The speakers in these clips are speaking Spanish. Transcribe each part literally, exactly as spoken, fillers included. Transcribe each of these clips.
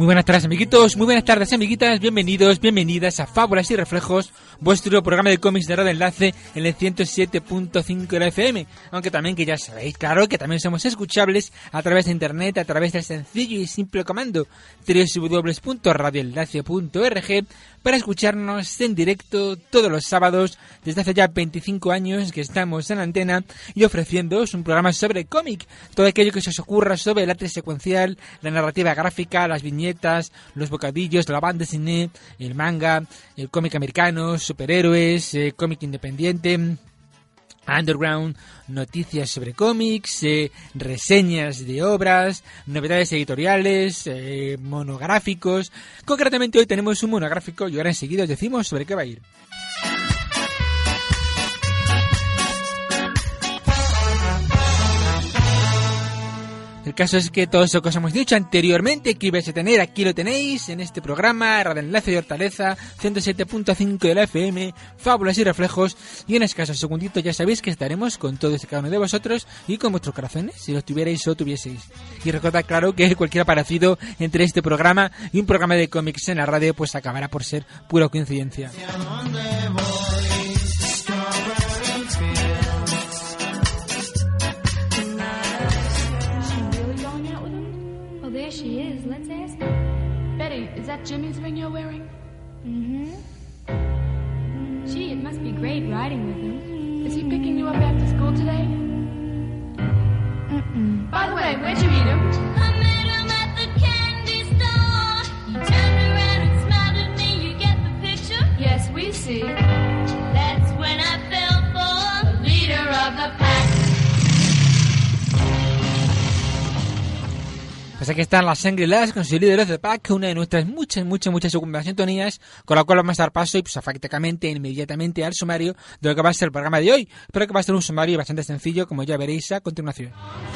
buenas tardes, amiguitos, muy buenas tardes, amiguitas, bienvenidos, bienvenidas a Fábulas y Reflejos, vuestro programa de cómics de Radio Enlace en el ciento siete punto cinco de la F M, aunque también que ya sabéis, claro, que también somos escuchables a través de internet, a través del sencillo y simple comando doble u doble u doble u punto radio enlace punto org para escucharnos en directo todos los sábados desde hace ya veinticinco años que estamos en la antena y ofreciéndoos un programa sobre cómic, todo aquello que se os ocurra sobre el arte secuencial, la narrativa gráfica, las viñetas, los bocadillos, la banda cine, el manga, el cómic americano, superhéroes, eh, cómic independiente, underground, noticias sobre cómics, eh, reseñas de obras, novedades editoriales, eh, monográficos. Concretamente hoy tenemos un monográfico y ahora enseguida os decimos sobre qué va a ir. El caso es que todo eso que os hemos dicho anteriormente que ibais a tener, aquí lo tenéis en este programa, Radio Enlace de Hortaleza, ciento siete punto cinco de la F M, Fábulas y Reflejos, y en escasos segunditos ya sabéis que estaremos con todos y cada uno de vosotros y con vuestros corazones, si los tuvierais o tuvieseis. Y recordad, claro, que cualquier parecido entre este programa y un programa de cómics en la radio pues acabará por ser pura coincidencia. There she is. Let's ask her. Betty, is that Jimmy's ring you're wearing? Mm-hmm. Gee, it must be great riding with him. Is he picking you up after school today? Mm-mm. By the way, where'd you meet him? I met him at the candy store. He turned around and smiled at me. You get the picture? Yes, we see. That's when I fell for the leader of the pack. Pues aquí están las Shangri-Las con su líder de Pack, una de nuestras muchas, muchas, muchas segundas sintonías, con la cual vamos a dar paso y pues prácticamente inmediatamente al sumario de lo que va a ser el programa de hoy, pero que va a ser un sumario bastante sencillo, como ya veréis a continuación.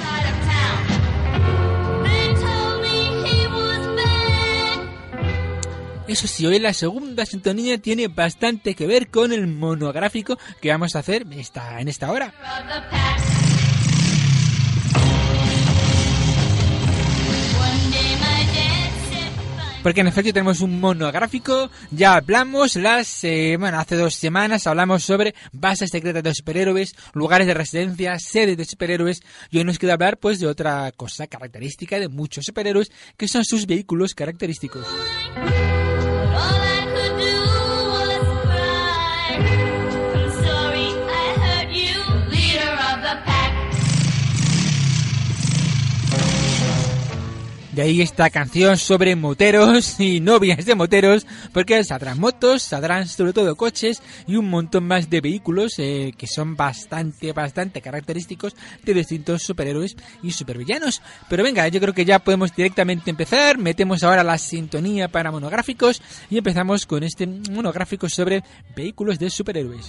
Eso sí, hoy la segunda sintonía tiene bastante que ver con el monográfico que vamos a hacer esta, en esta hora. Porque en efecto tenemos un monográfico, ya hablamos las, eh, bueno, hace dos semanas hablamos sobre bases secretas de superhéroes, lugares de residencia, sedes de superhéroes, y hoy nos queda hablar pues de otra cosa característica de muchos superhéroes, que son sus vehículos característicos. De ahí esta canción sobre moteros y novias de moteros, porque saldrán motos, saldrán sobre todo coches y un montón más de vehículos eh, que son bastante, bastante característicos de distintos superhéroes y supervillanos. Pero venga, yo creo que ya podemos directamente empezar, metemos ahora la sintonía para monográficos y empezamos con este monográfico sobre vehículos de superhéroes.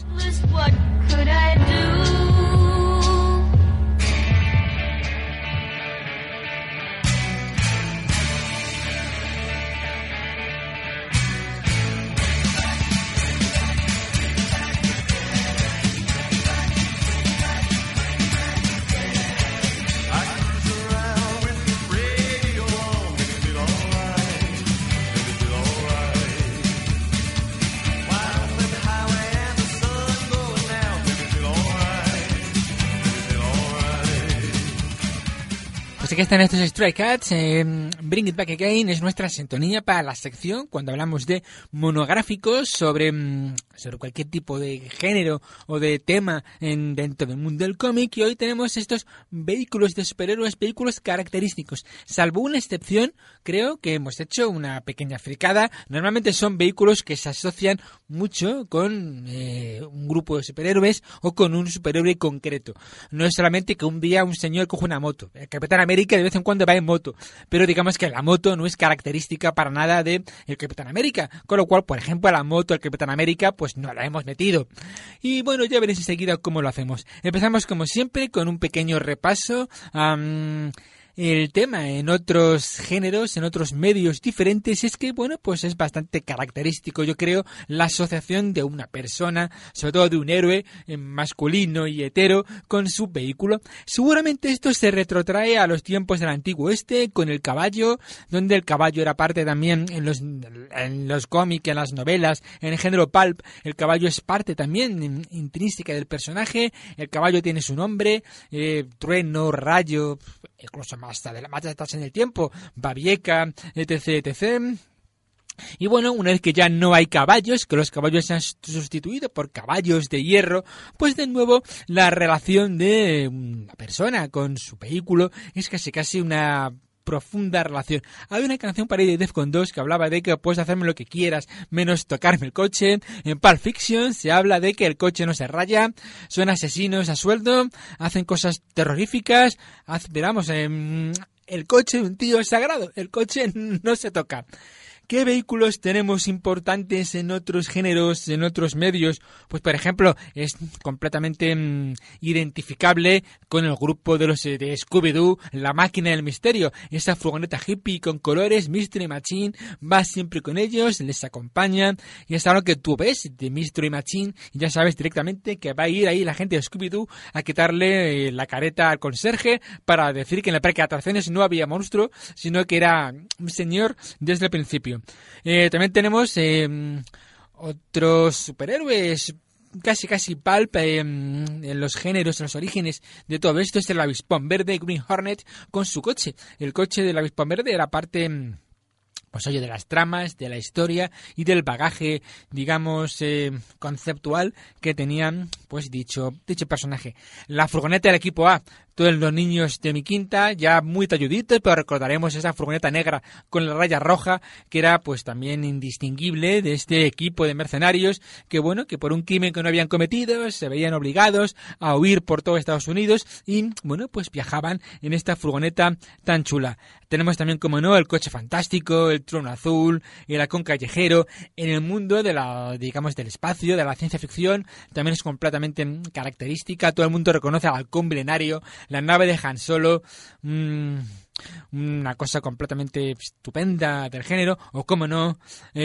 Pues aquí están estos Stray Cats, eh, Bring It Back Again es nuestra sintonía para la sección cuando hablamos de monográficos sobre, sobre cualquier tipo de género o de tema en, dentro del mundo del cómic, y hoy tenemos estos vehículos de superhéroes, vehículos característicos. Salvo una excepción, creo que hemos hecho una pequeña fricada. Normalmente son vehículos que se asocian mucho con eh, un grupo de superhéroes o con un superhéroe concreto. No es solamente que un día un señor coge una moto. El Capitán América de vez en cuando va en moto, pero digamos que la moto no es característica para nada de el Capitán América, con lo cual, por ejemplo, a la moto del Capitán América pues no la hemos metido. Y bueno, ya veréis enseguida cómo lo hacemos. Empezamos como siempre con un pequeño repaso um, El tema en otros géneros, en otros medios diferentes, es que, bueno, pues es bastante característico, yo creo, la asociación de una persona, sobre todo de un héroe eh, masculino y hetero, con su vehículo. Seguramente esto se retrotrae a los tiempos del antiguo oeste, con el caballo, donde el caballo era parte también en los, en los cómics, en las novelas, en el género pulp. El caballo es parte también intrínseca del personaje. El caballo tiene su nombre, eh, trueno, rayo, incluso más adelante, más atrás en el tiempo, Babieca, etc, etcétera. Y bueno, una vez que ya no hay caballos, que los caballos se han sustituido por caballos de hierro, pues de nuevo la relación de una persona con su vehículo es casi casi una profunda relación. Hay una canción para ir de Defcon dos que hablaba de que puedes hacerme lo que quieras menos tocarme el coche. En Pulp Fiction se habla de que el coche no se raya, son asesinos a sueldo, hacen cosas terroríficas, haz, veramos, eh, el coche de un tío es sagrado, el coche no se toca. ¿Qué vehículos tenemos importantes en otros géneros, en otros medios? Pues, por ejemplo, es completamente mmm, identificable con el grupo de los de Scooby-Doo, La Máquina del Misterio. Esa furgoneta hippie con colores, Mystery Machine, va siempre con ellos, les acompaña. Y es algo que tú ves de Mystery Machine y ya sabes directamente que va a ir ahí la gente de Scooby-Doo a quitarle eh, la careta al conserje para decir que en el parque de atracciones no había monstruo, sino que era un señor desde el principio. Eh, también tenemos eh, otros superhéroes casi casi pulp eh, en los géneros, en los orígenes de todo esto. Es el Avispón Verde, Green Hornet, con su coche. El coche del Avispón Verde era parte, pues oye, de las tramas, de la historia y del bagaje, digamos, eh, conceptual que tenían, pues dicho, dicho personaje. La furgoneta del equipo A. Todos los niños de mi quinta, ya muy talluditos, pero recordaremos esa furgoneta negra con la raya roja, que era pues también indistinguible de este equipo de mercenarios, que bueno, que por un crimen que no habían cometido, se veían obligados a huir por todo Estados Unidos y bueno, pues viajaban en esta furgoneta tan chula. Tenemos también, como no, el coche fantástico, el trono azul, el halcón callejero. En el mundo de la, digamos, del espacio, de la ciencia ficción, también es completamente característica. Todo el mundo reconoce al halcón milenario, la nave de Han Solo, mmm, una cosa completamente estupenda del género, o como no,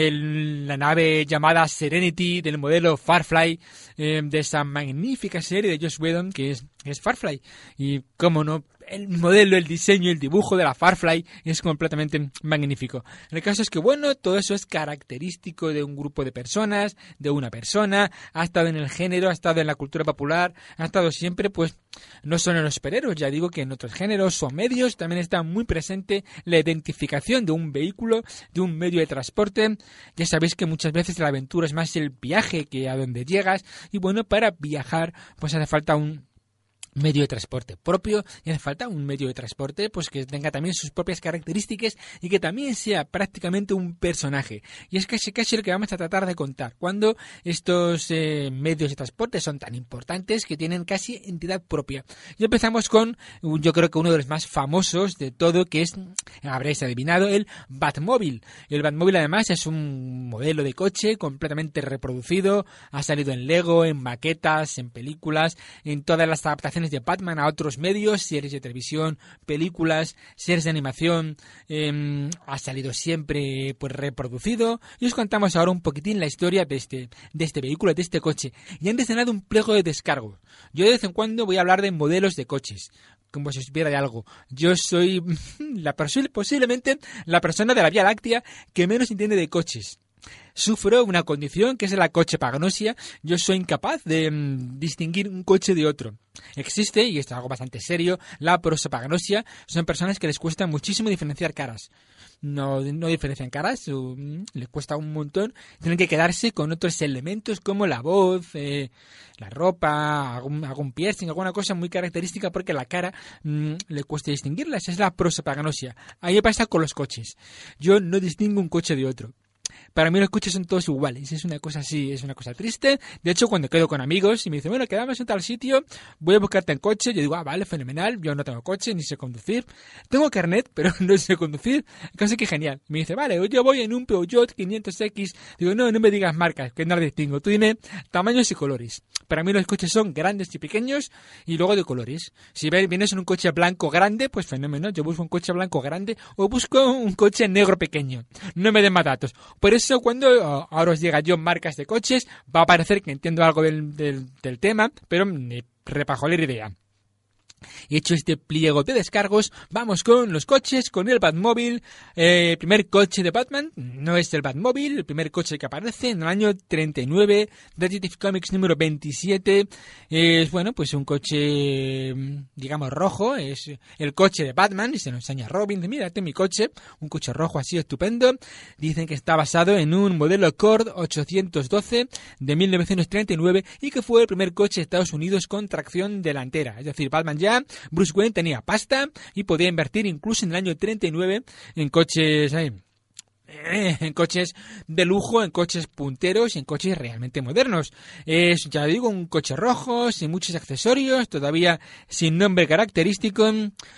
el, la nave llamada Serenity del modelo Firefly, eh, de esa magnífica serie de Joss Whedon que es, es Firefly, y como no, el modelo, el diseño, el dibujo de la Firefly es completamente magnífico. El caso es que, bueno, todo eso es característico de un grupo de personas, de una persona, ha estado en el género, ha estado en la cultura popular, ha estado siempre, pues, no solo en los superhéroes, ya digo que en otros géneros o medios también está muy presente la identificación de un vehículo, de un medio de transporte. Ya sabéis que muchas veces la aventura es más el viaje que a donde llegas, y bueno, para viajar, pues hace falta un medio de transporte propio y hace falta un medio de transporte pues que tenga también sus propias características y que también sea prácticamente un personaje. Y es casi casi lo que vamos a tratar de contar cuando estos eh, medios de transporte son tan importantes que tienen casi entidad propia. Y empezamos con, yo creo que uno de los más famosos de todo, que es, habréis adivinado, el Batmóvil. El Batmóvil además es un modelo de coche completamente reproducido, ha salido en Lego, en maquetas, en películas, en todas las adaptaciones de Batman a otros medios, series de televisión, películas, series de animación, eh, ha salido siempre pues reproducido. Y os contamos ahora un poquitín la historia de este, de este vehículo, de este coche. Y han diseñado un pliego de descargo. Yo de vez en cuando voy a hablar de modelos de coches, como si supiera de algo. Yo soy la persona, posiblemente la persona de la Vía Láctea que menos entiende de coches. Sufro una condición que es la cochepagnosia. Yo soy incapaz de mmm, distinguir un coche de otro. Existe, y esto es algo bastante serio, la prosopagnosia. Son personas que les cuesta muchísimo diferenciar caras. No, no diferencian caras, o, mmm, les cuesta un montón. Tienen que quedarse con otros elementos como la voz, eh, la ropa, algún, algún piercing, alguna cosa muy característica, porque la cara mmm, le cuesta distinguirla. Esa es la prosopagnosia. Ahí pasa con los coches. Yo no distingo un coche de otro. para mí los coches son todos iguales. Es una cosa así, es una cosa triste. De hecho, cuando quedo con amigos y me dicen, bueno, quedamos en tal sitio, voy a buscarte en coche, yo digo, ah, vale, fenomenal, yo no tengo coche, ni sé conducir. Tengo carnet, pero no sé conducir. Casi que genial. Me dice, vale, yo voy en un Peugeot quinientos equis. Digo, no, no me digas marcas, que no las distingo. Tú dime tamaños y colores. Para mí los coches son grandes y pequeños y luego de colores. Si vienes en un coche blanco grande, pues fenómeno. Yo busco un coche blanco grande o busco un coche negro pequeño. No me den más datos. Por eso cuando uh, ahora os llega yo marcas de coches, va a parecer que entiendo algo del, del, del tema, pero me repajolera idea. Hecho este pliego de descargos, vamos con los coches, con el Batmóvil. El eh, primer coche de Batman no es el Batmóvil, el primer coche que aparece en el año treinta y nueve, Detective Comics número veintisiete. Es, bueno, pues un coche, digamos, rojo, es el coche de Batman, y se nos enseña Robin, mira, este es mi coche, un coche rojo así estupendo. Dicen que está basado en un modelo Accord ochocientos doce de mil novecientos treinta y nueve y que fue el primer coche de Estados Unidos con tracción delantera, es decir, Batman ya Bruce Wayne tenía pasta y podía invertir incluso en el año treinta y nueve en coches, eh, en coches de lujo, en coches punteros y en coches realmente modernos. Es, ya digo, un coche rojo, sin muchos accesorios, todavía sin nombre característico.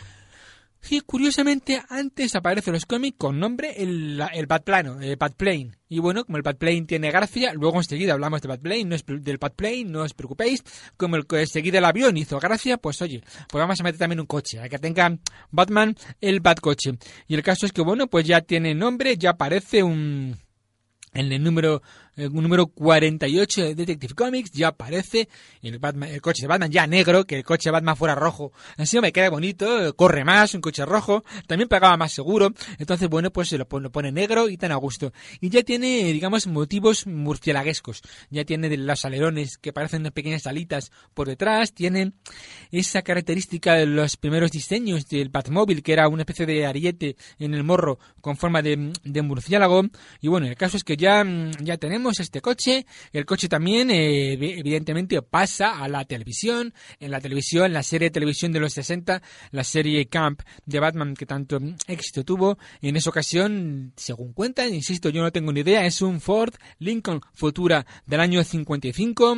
Y curiosamente antes aparece en los cómics con nombre el, el Batplano, el Batplane. Y bueno, como el Batplane tiene gracia, luego enseguida hablamos de Batplane, no es, del Batplane, no os preocupéis. Como el que enseguida el avión hizo gracia, pues oye, pues vamos a meter también un coche, a que tenga Batman el Batcoche. Y el caso es que bueno, pues ya tiene nombre, ya aparece un... En el número, el número cuarenta y ocho de Detective Comics ya aparece el, Batman, el coche de Batman ya negro, que el coche de Batman fuera rojo. Así me queda bonito, corre más, un coche rojo, también pagaba más seguro. Entonces, bueno, pues se lo pone, lo pone negro y tan a gusto. Y ya tiene, digamos, motivos murciélaguescos. Ya tiene de los alerones que parecen unas pequeñas alitas por detrás. Tiene esa característica de los primeros diseños del Batmóvil, que era una especie de ariete en el morro con forma de, de murciélago. Y bueno, el caso es que Ya, ya tenemos este coche. El coche también eh, evidentemente pasa a la televisión. En la televisión, la serie de televisión de los sesenta, la serie Camp de Batman que tanto éxito tuvo. En esa ocasión, según cuentan, insisto, yo no tengo ni idea, es un Ford Lincoln Futura del año cincuenta y cinco.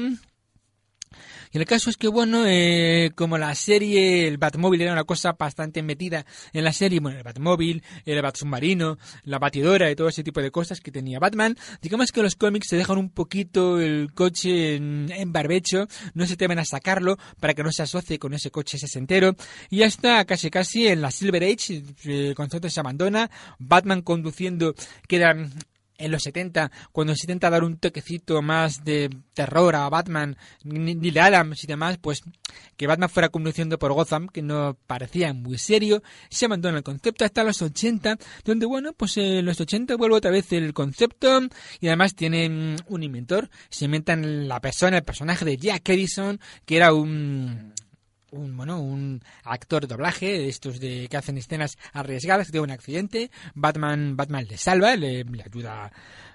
Y el caso es que, bueno, eh, como la serie, el Batmóvil era una cosa bastante metida en la serie, bueno, el Batmóvil, el Batsubmarino, la batidora y todo ese tipo de cosas que tenía Batman, digamos que los cómics se dejan un poquito el coche en, en barbecho, no se atreven a sacarlo para que no se asocie con ese coche sesentero, y ya está casi casi en la Silver Age, el concepto se abandona, Batman conduciendo queda... En los setenta, cuando se intenta dar un toquecito más de terror a Batman, Neil Adams y demás, pues que Batman fuera conduciendo por Gotham, que no parecía muy serio, se abandona el concepto hasta los ochenta, donde bueno, pues en los ochenta vuelve otra vez el concepto y además tienen un inventor, se inventan la persona, el personaje de Jack Edison, que era un... un bueno un actor de doblaje de estos de que hacen escenas arriesgadas, que tiene un accidente, Batman Batman le salva, le, le ayuda,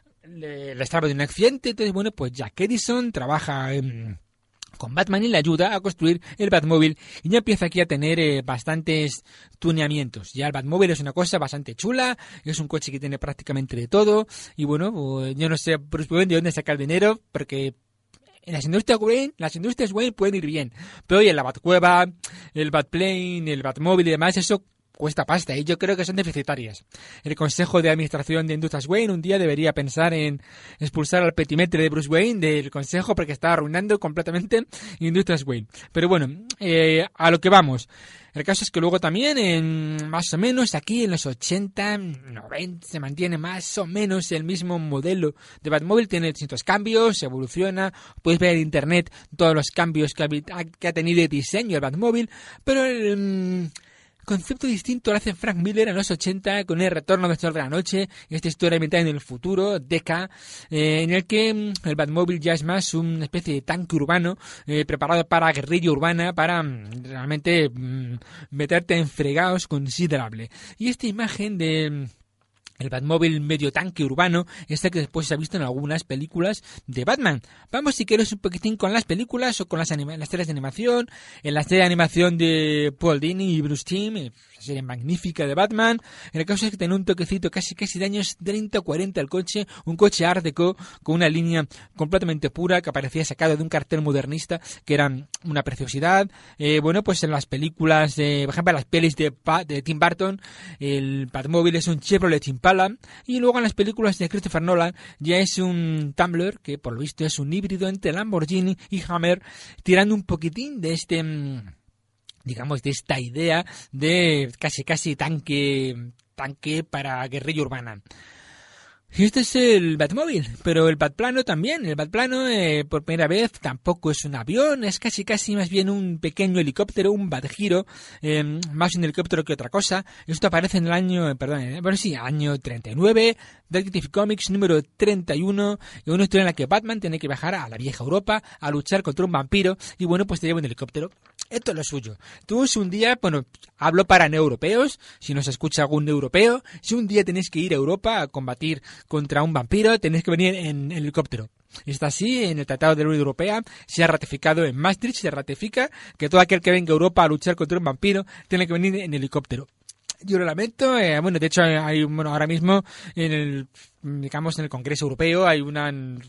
le, le salva de un accidente. Entonces bueno, pues Jack Edison trabaja en, con Batman y le ayuda a construir el Batmóvil y ya empieza aquí a tener eh, bastantes tuneamientos. Ya el Batmóvil es una cosa bastante chula, es un coche que tiene prácticamente de todo y bueno, pues, yo no sé Bruce Wayne de dónde sacar dinero porque en las industrias Wayne, las industrias Wayne pueden ir bien, pero oye, la Batcueva, el Batplane, el Batmóvil y demás, eso cuesta pasta y yo creo que son deficitarias. El Consejo de Administración de Industrias Wayne un día debería pensar en expulsar al petimetre de Bruce Wayne del Consejo porque está arruinando completamente Industrias Wayne. Pero bueno, eh, a lo que vamos. El caso es que luego también, en más o menos aquí en los ochenta, noventa, se mantiene más o menos el mismo modelo de Batmóvil. Tiene distintos cambios, evoluciona. Podéis ver en internet todos los cambios que ha, que ha tenido de diseño el Batmóvil. Pero el mmm, concepto distinto lo hace Frank Miller en los ochenta con El Retorno del Sol de la Noche. Esta historia ambientada en el futuro, Deca, eh, en el que mmm, el Batmóvil ya es más una especie de tanque urbano eh, preparado para guerrilla urbana, para mmm, realmente mmm, meterte en fregados considerable. Y esta imagen de... el Batmóvil medio tanque urbano, este que después se ha visto en algunas películas de Batman. Vamos, si quieres, un poquitín con las películas o con las, anima- las series de animación. En la serie de animación de Paul Dini y Bruce Timm, una serie magnífica de Batman. En el caso es que tiene un toquecito casi casi de años treinta o cuarenta el coche, un coche Art Deco con una línea completamente pura que parecía sacado de un cartel modernista, que era una preciosidad. Eh, bueno, pues en las películas, de, por ejemplo, en las pelis de, pa- de Tim Burton, el Batmóvil es un Chevrolet Impala. Y luego en las películas de Christopher Nolan ya es un Tumbler, que por lo visto es un híbrido entre Lamborghini y Hammer, tirando un poquitín de este, digamos, de esta idea de casi casi tanque, tanque para guerrilla urbana. Y este es el Batmóvil, pero el Batplano también. El Batplano, eh, por primera vez, tampoco es un avión, es casi casi más bien un pequeño helicóptero, un Batgiro, eh, más un helicóptero que otra cosa. Esto aparece en el año, eh, perdón, eh, bueno sí, año treinta y nueve, Detective Comics número treinta y uno, y una historia en la que Batman tiene que viajar a la vieja Europa a luchar contra un vampiro, y bueno, pues te lleva un helicóptero. Esto es lo suyo. Tú si un día, bueno, hablo para neoeuropeos, si nos escucha algún europeo, si un día tenéis que ir a Europa a combatir contra un vampiro, tenéis que venir en helicóptero. Está así, en el Tratado de la Unión Europea se ha ratificado en Maastricht, se ratifica que todo aquel que venga a Europa a luchar contra un vampiro tiene que venir en helicóptero. Yo lo lamento, eh, bueno, de hecho hay, bueno, ahora mismo en el, digamos, en el Congreso Europeo hay una,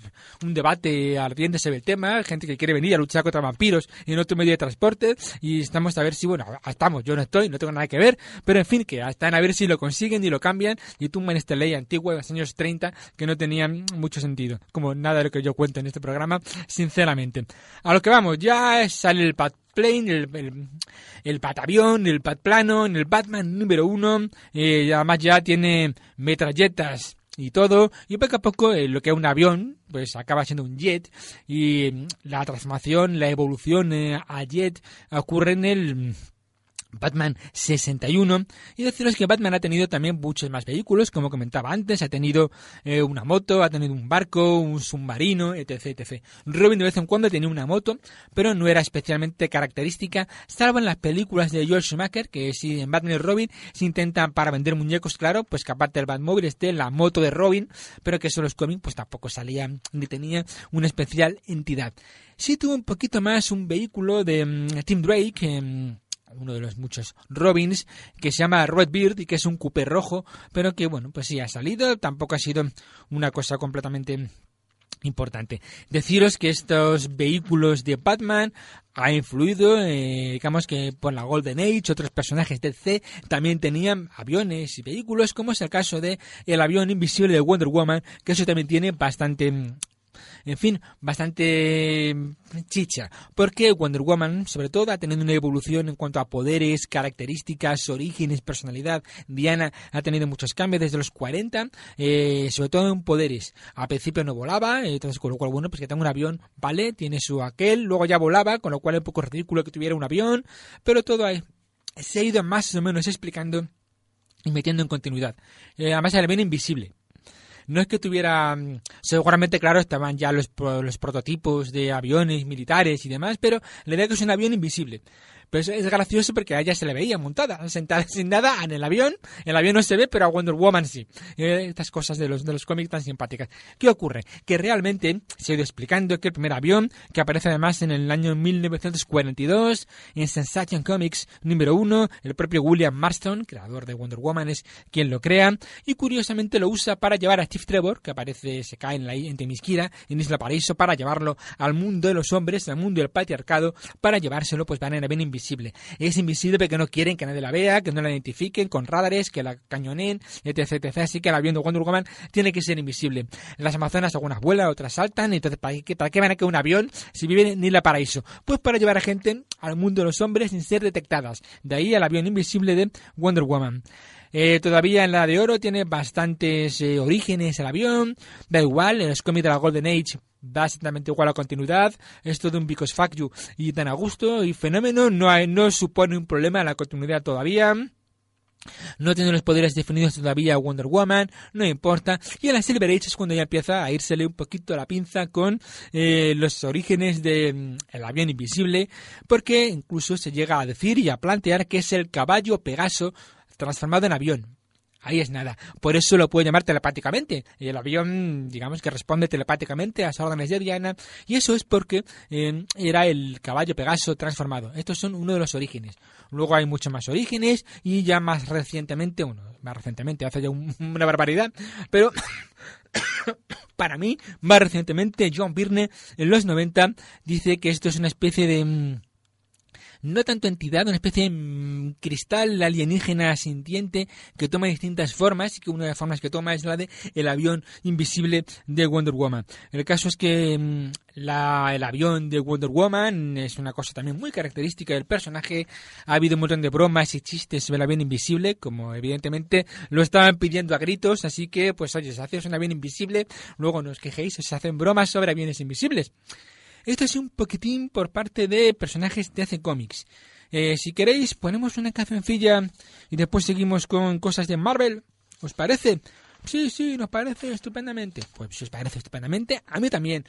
un debate ardiente sobre el tema, gente que quiere venir a luchar contra vampiros en otro medio de transporte, y estamos a ver si, bueno, estamos, yo no estoy, no tengo nada que ver, pero en fin, que están a ver si lo consiguen y lo cambian y tumban esta ley antigua de los años treinta que no tenía mucho sentido, como nada de lo que yo cuento en este programa, sinceramente. A lo que vamos, ya sale el Pat Plane, el, el, el Batavión, el Batplano, el Batman número uno, eh, además ya tiene metralletas y todo, y poco a poco eh, lo que es un avión pues acaba siendo un jet, y eh, la transformación, la evolución eh, a jet ocurre en el Batman sesenta y uno, y deciros que Batman ha tenido también muchos más vehículos, como comentaba antes, ha tenido eh, una moto, ha tenido un barco, un submarino, etc, etcétera. Robin de vez en cuando tenía una moto, pero no era especialmente característica, salvo en las películas de Joel Schumacher, que si en Batman y Robin se intentan para vender muñecos, claro, pues que aparte del Batmóvil esté la moto de Robin, pero que eso en los cómics pues tampoco salía ni tenía una especial entidad. Sí tuvo un poquito más un vehículo de um, Tim Drake, um, uno de los muchos Robins, que se llama Redbeard y que es un coupé rojo, pero que bueno, pues sí ha salido, tampoco ha sido una cosa completamente importante. Deciros que estos vehículos de Batman ha influido, eh, digamos que por la Golden Age, otros personajes de D C también tenían aviones y vehículos, como es el caso de el avión invisible de Wonder Woman, que eso también tiene bastante, en fin, bastante chicha, porque Wonder Woman, sobre todo, ha tenido una evolución en cuanto a poderes, características, orígenes, personalidad. Diana ha tenido muchos cambios desde los cuarenta, eh, sobre todo en poderes. Al principio no volaba, entonces con lo cual, bueno, pues que tenga un avión, vale, tiene su aquel, luego ya volaba, con lo cual es un poco ridículo que tuviera un avión, pero todo ahí se ha ido más o menos explicando y metiendo en continuidad. Eh, además, el avión invisible. No es que tuviera, seguramente, claro, estaban ya los, los prototipos de aviones militares y demás, pero la idea es que es un avión invisible. Pero es gracioso porque a ella se le veía montada, sentada sin nada en el avión. El avión no se ve, pero a Wonder Woman sí. Eh, estas cosas de los, de los cómics tan simpáticas. ¿Qué ocurre? Que realmente se ha ido explicando que el primer avión, que aparece además en el año mil novecientos cuarenta y dos, en Sensation Comics número uno, el propio William Marston, creador de Wonder Woman, es quien lo crea, y curiosamente lo usa para llevar a Steve Trevor, que aparece, se cae en la en Temisquira, en Isla Paraíso, para llevarlo al mundo de los hombres, al mundo del patriarcado, para llevárselo, pues van en el avión invisible. Es invisible porque no quieren que nadie la vea, que no la identifiquen con radares, que la cañoneen, etc, etcétera. Así que el avión de Wonder Woman tiene que ser invisible. En las Amazonas algunas vuelan, otras saltan, entonces ¿para qué, para qué van a quedar un avión si viven en Isla Paraíso? Pues para llevar a gente al mundo de los hombres sin ser detectadas. De ahí el avión invisible de Wonder Woman. Eh, todavía en la de oro tiene bastantes eh, orígenes el avión, da igual, en los cómics de la Golden Age da exactamente igual a continuidad, es todo un because fuck you y tan a gusto y fenómeno, no, hay, no supone un problema en la continuidad todavía. No tiene los poderes definidos todavía Wonder Woman, no importa. Y en la Silver Age es cuando ya empieza a írsele un poquito la pinza con eh, los orígenes del de, avión invisible, porque incluso se llega a decir y a plantear que es el caballo Pegaso transformado en avión. Ahí es nada. Por eso lo puede llamar telepáticamente. El avión, digamos que responde telepáticamente a las órdenes de Diana. Y eso es porque eh, era el caballo Pegaso transformado. Estos son uno de los orígenes. Luego hay muchos más orígenes y ya más recientemente, bueno, más recientemente, hace ya un, una barbaridad, pero para mí, más recientemente, John Byrne, en los noventa, dice que esto es una especie de... Mmm, no tanto entidad, una especie de mmm, cristal alienígena sintiente que toma distintas formas y que una de las formas que toma es la de el avión invisible de Wonder Woman. El caso es que mmm, la, el avión de Wonder Woman es una cosa también muy característica del personaje. Ha habido un montón de bromas y chistes sobre el avión invisible, como evidentemente lo estaban pidiendo a gritos, así que pues oye, si haces un avión invisible, luego no os quejéis, se hacen bromas sobre aviones invisibles. Esto es un poquitín por parte de personajes de Ace Comics. Eh, si queréis, ponemos una cancioncilla y después seguimos con cosas de Marvel. ¿Os parece? Sí, sí, nos parece estupendamente. Pues si os parece estupendamente, a mí también.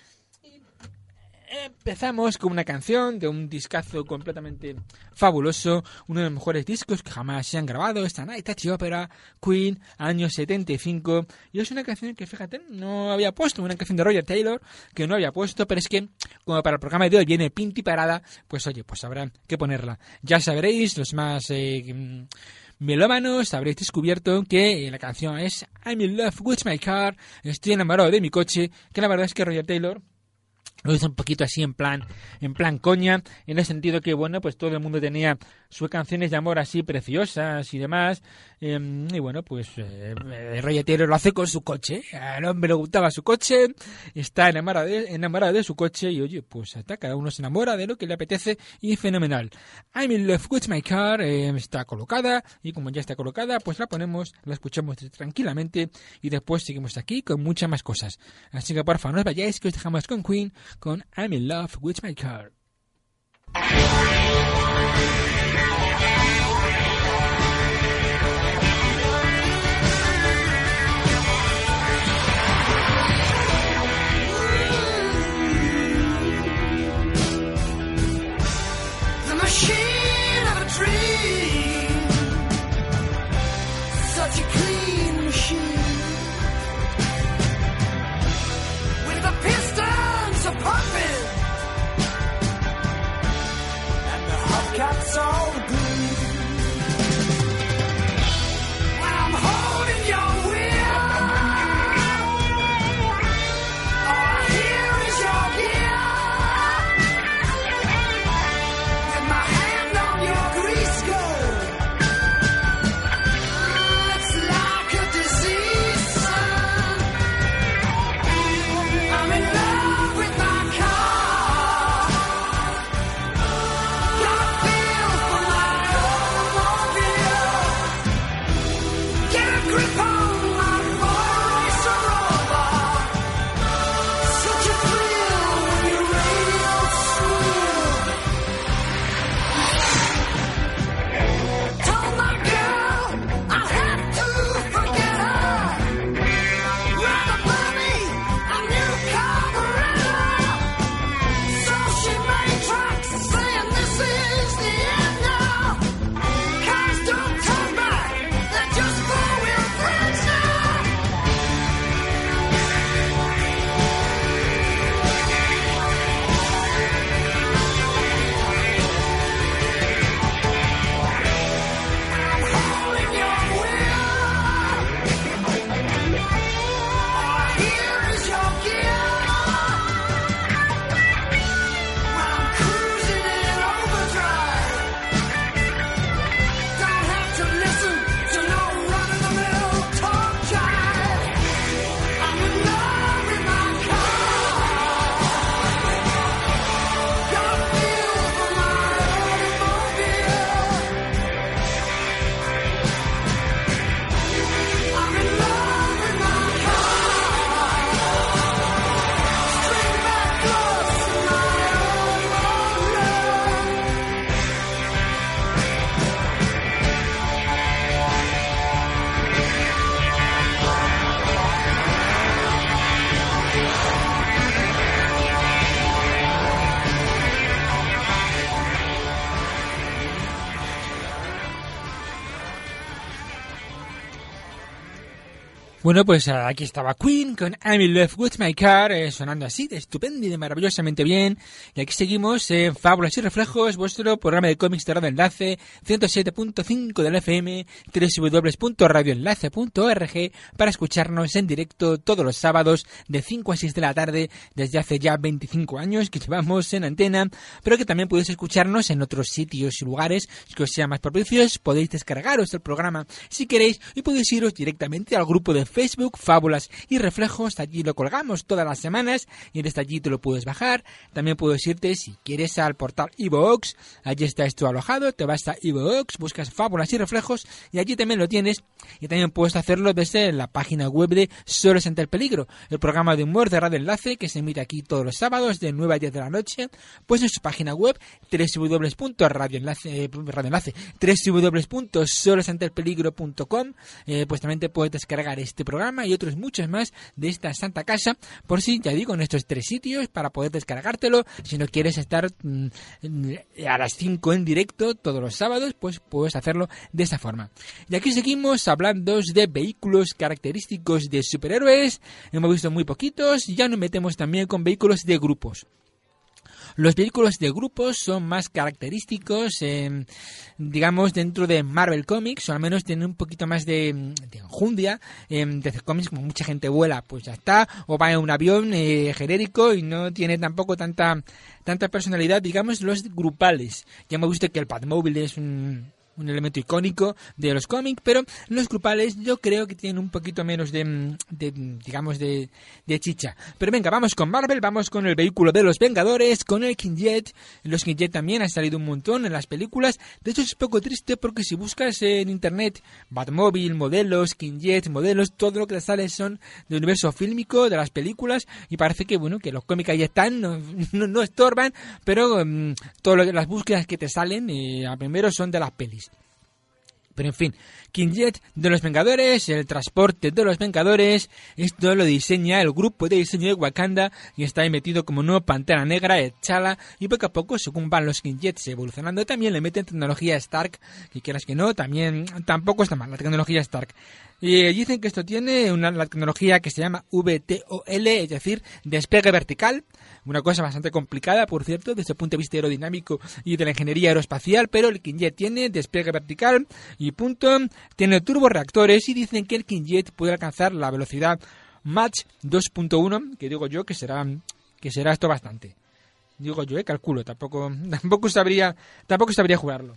Empezamos con una canción de un discazo completamente fabuloso, uno de los mejores discos que jamás se han grabado, esta Night at the Opera, Queen, año setenta y cinco, y es una canción que, fíjate, no había puesto, una canción de Roger Taylor que no había puesto, pero es que, como para el programa de hoy viene pinti parada, pues oye, pues habrá que ponerla. Ya sabréis, los más... Eh, melómanos, habréis descubierto que la canción es I'm in love with my car, estoy enamorado de mi coche, que la verdad es que Roger Taylor lo hizo un poquito así en plan en plan coña, en el sentido que, bueno, pues todo el mundo tenía sus canciones de amor así preciosas y demás, eh, y bueno, pues eh, Roger Taylor lo hace con su coche. Al hombre le gustaba su coche, está enamorado de, enamorado de su coche y, oye, pues hasta cada uno se enamora de lo que le apetece y fenomenal. I'm in love with my car, eh, está colocada y como ya está colocada, pues la ponemos, la escuchamos tranquilamente y después seguimos aquí con muchas más cosas. Así que por favor no os vayáis, que os dejamos con Queen, con I'm in love with my car. The machine of a dream, such a clean machine, with the pistons a pumping and the hubcaps are Bueno, pues aquí estaba Queen con I'm in Love with My Car, eh, sonando así de estupendo y de maravillosamente bien. Y aquí seguimos en Fábulas y Reflejos, vuestro programa de cómics de Radio Enlace, ciento siete punto cinco del F M, doble u doble u doble u punto radio enlace punto org, para escucharnos en directo todos los sábados de cinco a seis de la tarde desde hace ya veinticinco años que llevamos en antena, pero que también podéis escucharnos en otros sitios y lugares que os sean más propicios. Podéis descargaros el programa si queréis y podéis iros directamente al grupo de Facebook, Fábulas y Reflejos. Allí lo colgamos todas las semanas y desde allí te lo puedes bajar. También puedes irte, si quieres, al portal iVoox. Allí está esto alojado. Te vas a iVoox, buscas Fábulas y Reflejos y allí también lo tienes. Y también puedes hacerlo desde la página web de Solos ante el Peligro, el programa de humor de Radio Enlace que se emite aquí todos los sábados de nueve a diez de la noche. Pues en su página web, doble u doble u doble u punto radio enlace doble u doble u doble u punto solos ante el peligro punto com, eh, pues también te puedes descargar este programa y otros muchos más de esta santa casa, por si, ya digo, en estos tres sitios para poder descargártelo. Si no quieres estar mm, a las cinco en directo todos los sábados, pues puedes hacerlo de esa forma. Y aquí seguimos hablando de vehículos característicos de superhéroes. Hemos visto muy poquitos y ya nos metemos también con vehículos de grupos. Los vehículos de grupos son más característicos, eh, digamos, dentro de Marvel Comics, o al menos tienen un poquito más de, de enjundia. Eh, desde cómics, como mucha gente vuela, pues ya está, o va en un avión eh, genérico y no tiene tampoco tanta tanta personalidad, digamos, los grupales. Ya hemos visto que el Batmóvil es un... un elemento icónico de los cómics, pero los grupales yo creo que tienen un poquito menos de, de digamos, de, de chicha. Pero venga, vamos con Marvel, vamos con el vehículo de los Vengadores, con el Quinjet. Los Quinjet también han salido un montón en las películas. De hecho es un poco triste porque si buscas en internet Batmóvil, modelos, Quinjet, modelos, todo lo que te sale son del universo fílmico de las películas, y parece que, bueno, que los cómics ahí están, no, no, no estorban, pero um, todas las búsquedas que te salen eh, a primero son de las pelis. Pero en fin, Quinjet de los Vengadores, el transporte de los Vengadores, esto lo diseña el grupo de diseño de Wakanda y está ahí metido como no Pantera Negra, T'Challa, y poco a poco, según van los Quinjets evolucionando, también le meten tecnología Stark, y quieras que no, también tampoco está mal la tecnología Stark. Y dicen que esto tiene una la tecnología que se llama V T O L, es decir, despegue vertical. Una cosa bastante complicada, por cierto, desde el punto de vista aerodinámico y de la ingeniería aeroespacial, pero el Quinjet tiene despegue vertical y punto. Tiene turborreactores y dicen que el Quinjet puede alcanzar la velocidad Mach dos punto uno, que digo yo que será que será esto bastante. Digo yo, eh, calculo, tampoco tampoco sabría tampoco sabría jugarlo.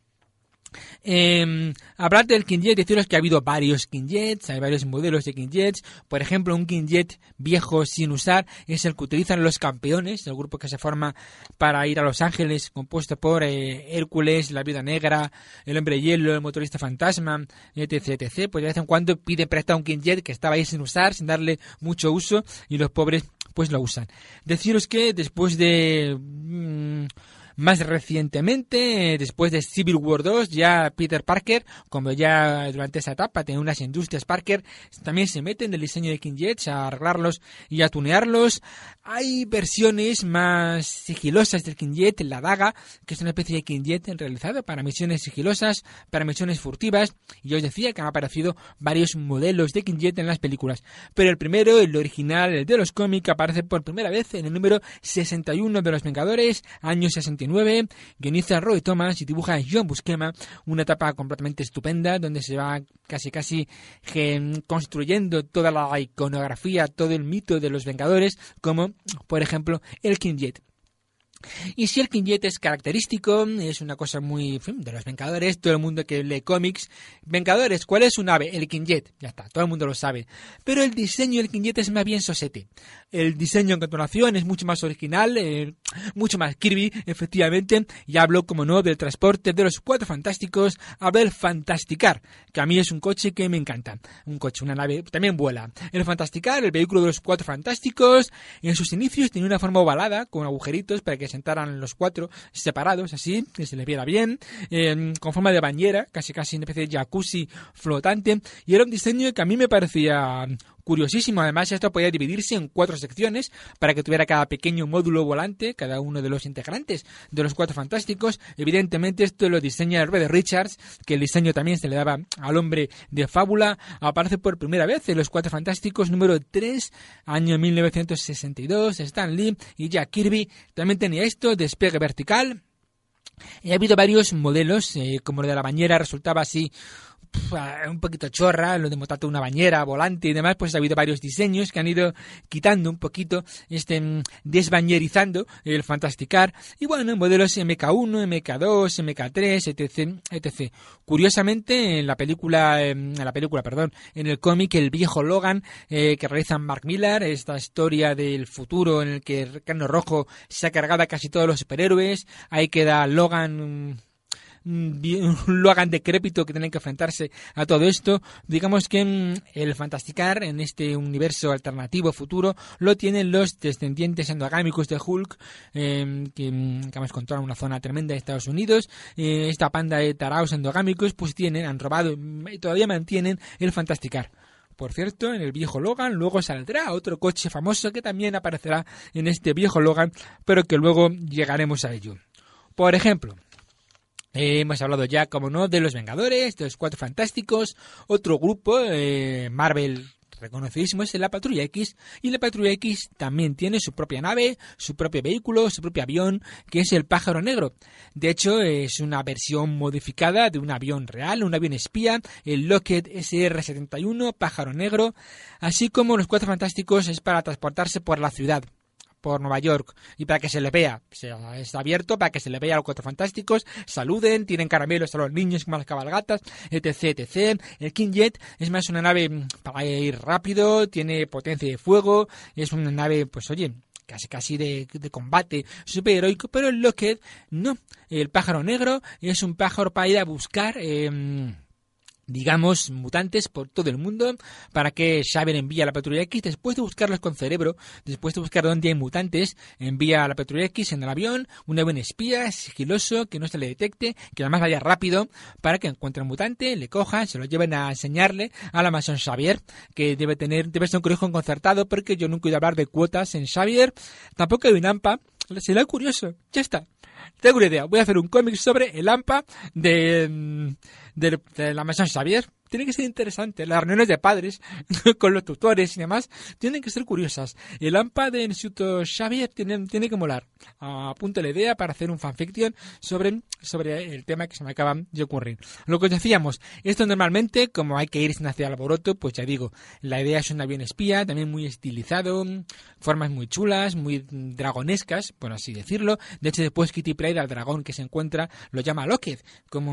Eh, hablar del Quinjet, deciros que ha habido varios Quinjets, hay varios modelos de Quinjets. Por ejemplo, un Quinjet viejo sin usar es el que utilizan los Campeones, el grupo que se forma para ir a Los Ángeles, compuesto por eh, Hércules, la Viuda Negra, el Hombre Hielo, el Motorista Fantasma, etc, etcétera. Pues de vez en cuando piden prestado un Quinjet que estaba ahí sin usar, sin darle mucho uso, y los pobres pues lo usan. Deciros que después de... Mmm, Más recientemente, después de Civil War dos, ya Peter Parker, como ya durante esa etapa tenía unas industrias Parker, también se mete en el diseño de Quinjets a arreglarlos y a tunearlos. Hay versiones más sigilosas del Quinjet, la Daga, que es una especie de Quinjet realizado para misiones sigilosas, para misiones furtivas, y yo os decía que han aparecido varios modelos de Quinjet en las películas. Pero el primero, el original, el de los cómics, aparece por primera vez en el número sesenta y uno de Los Vengadores, año sesenta y nueve, guioniza Roy Thomas y dibuja John Buscema, una etapa completamente estupenda donde se va casi casi gen, construyendo toda la iconografía, todo el mito de los Vengadores, como por ejemplo el Quinjet. Y si el Quinjet es característico, es una cosa muy en fin, de los Vengadores, todo el mundo que lee cómics, Vengadores, ¿cuál es su nave? El Quinjet, ya está, todo el mundo lo sabe. Pero el diseño del Quinjet es más bien sosete. El diseño en continuación es mucho más original, eh, mucho más Kirby, efectivamente, y hablo, como no, del transporte de los Cuatro Fantásticos, hablo del Fantasticar, que a mí es un coche que me encanta. Un coche, una nave, también vuela. El Fantasticar, el vehículo de los Cuatro Fantásticos, en sus inicios tenía una forma ovalada, con agujeritos para que sentaran los cuatro separados, así, que se les viera bien, eh, con forma de bañera, casi casi una especie de jacuzzi flotante, y era un diseño que a mí me parecía curiosísimo. Además, esto podía dividirse en cuatro secciones para que tuviera cada pequeño módulo volante, cada uno de los integrantes de los Cuatro Fantásticos. Evidentemente, esto lo diseña Reed Richards, que el diseño también se le daba al hombre de Fábula. Aparece por primera vez en los Cuatro Fantásticos número tres, año mil novecientos sesenta y dos. Stan Lee y Jack Kirby también tenía esto, despegue vertical. Y ha habido varios modelos, eh, como lo de la bañera resultaba así un poquito chorra, lo de montar una bañera, volante y demás, pues ha habido varios diseños que han ido quitando un poquito, este, desbañerizando el Fantasticar. Y bueno, modelos eme ka uno, eme ka dos, eme ka tres, etcétera, etcétera. Curiosamente, en la película, en la película, perdón, en el cómic, el viejo Logan, eh, que realiza Mark Millar, esta historia del futuro en el que el Carno Rojo se ha cargado a casi todos los superhéroes, ahí queda Logan, un Logan decrépito que tienen que enfrentarse a todo esto. Digamos que mm, el Fantasticar en este universo alternativo futuro lo tienen los descendientes endogámicos de Hulk, eh, que, que además controlan una zona tremenda de Estados Unidos. Eh, esta panda de taraos endogámicos pues tienen, han robado y todavía mantienen el Fantasticar. Por cierto, en el viejo Logan luego saldrá otro coche famoso que también aparecerá en este viejo Logan, pero que luego llegaremos a ello. Por ejemplo, Eh, hemos hablado ya, como no, de los Vengadores, de los Cuatro Fantásticos. Otro grupo, eh, Marvel, reconocidísimo, es la Patrulla X. Y la Patrulla X también tiene su propia nave, su propio vehículo, su propio avión, que es el Pájaro Negro. De hecho, es una versión modificada de un avión real, un avión espía, el Lockheed ese erre setenta y uno, Pájaro Negro. Así como los Cuatro Fantásticos es para transportarse por la ciudad, por Nueva York, y para que se le vea, o sea, está abierto para que se le vea a los Cuatro Fantásticos, saluden, tienen caramelos a los niños como las cabalgatas, etcétera, etcétera. El King Jet es más una nave para ir rápido, tiene potencia de fuego, es una nave, pues oye, casi casi de, de combate superheroico, pero el Lockheed no. El Pájaro Negro es un pájaro para ir a buscar eh, digamos, mutantes por todo el mundo, para que Xavier envía a la Patrulla X, después de buscarlos con cerebro, después de buscar dónde hay mutantes, envía a la Patrulla X en el avión, un avión espía, sigiloso, que no se le detecte, que además vaya rápido, para que encuentre un mutante, le cojan, se lo lleven a enseñarle a la Mansión Xavier, que debe tener, debe ser un colegio concertado, porque yo nunca he oído hablar de cuotas en Xavier, tampoco hay un AMPA, será curioso, ya está. Tengo una idea, voy a hacer un cómic sobre el AMPA de, de, de la Mansión Xavier. Tiene que ser interesante. Las reuniones de padres con los tutores y demás tienen que ser curiosas. El AMPA del Instituto Xavier tiene, tiene que molar. Apunto la idea para hacer un fanfiction sobre, sobre el tema que se me acaba de ocurrir. Lo que os decíamos, esto normalmente, como hay que ir sin hacer alboroto, pues ya digo, la idea es un avión espía, también muy estilizado, formas muy chulas, muy dragonescas, por así decirlo. De hecho, después Kitty Pryde, al dragón que se encuentra, lo llama Lockheed, como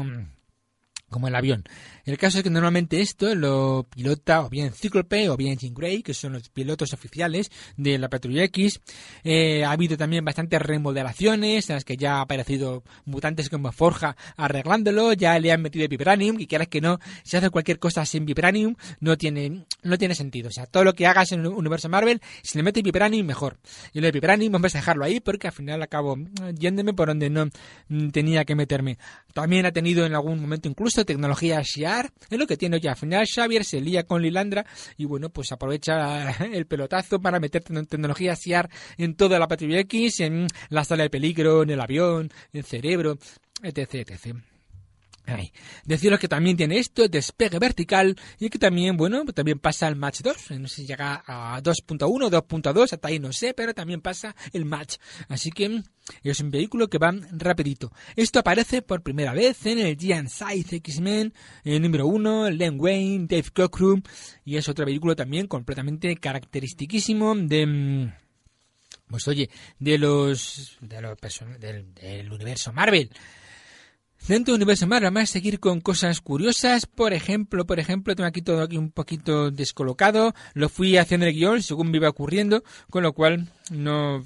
como el avión. El caso es que normalmente esto lo pilota o bien Cíclope o bien Jean Grey, que son los pilotos oficiales de la Patrulla X. Eh, ha habido también bastantes remodelaciones en las que ya ha aparecido mutantes como Forja arreglándolo, ya le han metido Vibranium, y quieras que no, si hace cualquier cosa sin Vibranium no tiene, no tiene sentido. O sea, todo lo que hagas en el universo Marvel, si le metes Vibranium, mejor. Y lo de Vibranium vamos a dejarlo ahí porque al final acabo yéndome por donde no tenía que meterme. También ha tenido en algún momento incluso tecnología Shi'ar, es lo que tiene ya. Al final Xavier se lía con Lilandra y bueno, pues aprovecha el pelotazo para meter tecnología Shi'ar en toda la Patrulla X, en la sala de peligro, en el avión, en el cerebro, etcétera, etcétera. Ay. Deciros que también tiene esto, despegue vertical, y que también, bueno, también pasa el Mach dos, no sé si llega a dos punto uno, dos punto dos, hasta ahí no sé, pero también pasa el Mach, así que es un vehículo que va rapidito. Esto aparece por primera vez en el Giant Size X-Men, el número uno, Len Wayne, Dave Cockrum, y es otro vehículo también completamente caracteristiquísimo de, pues oye, de los, de los person- del, del universo Marvel. Dentro del universo Marvel, vamos a seguir con cosas curiosas. Por ejemplo, por ejemplo, tengo aquí todo aquí un poquito descolocado. Lo fui haciendo el guión según me iba ocurriendo, con lo cual no, no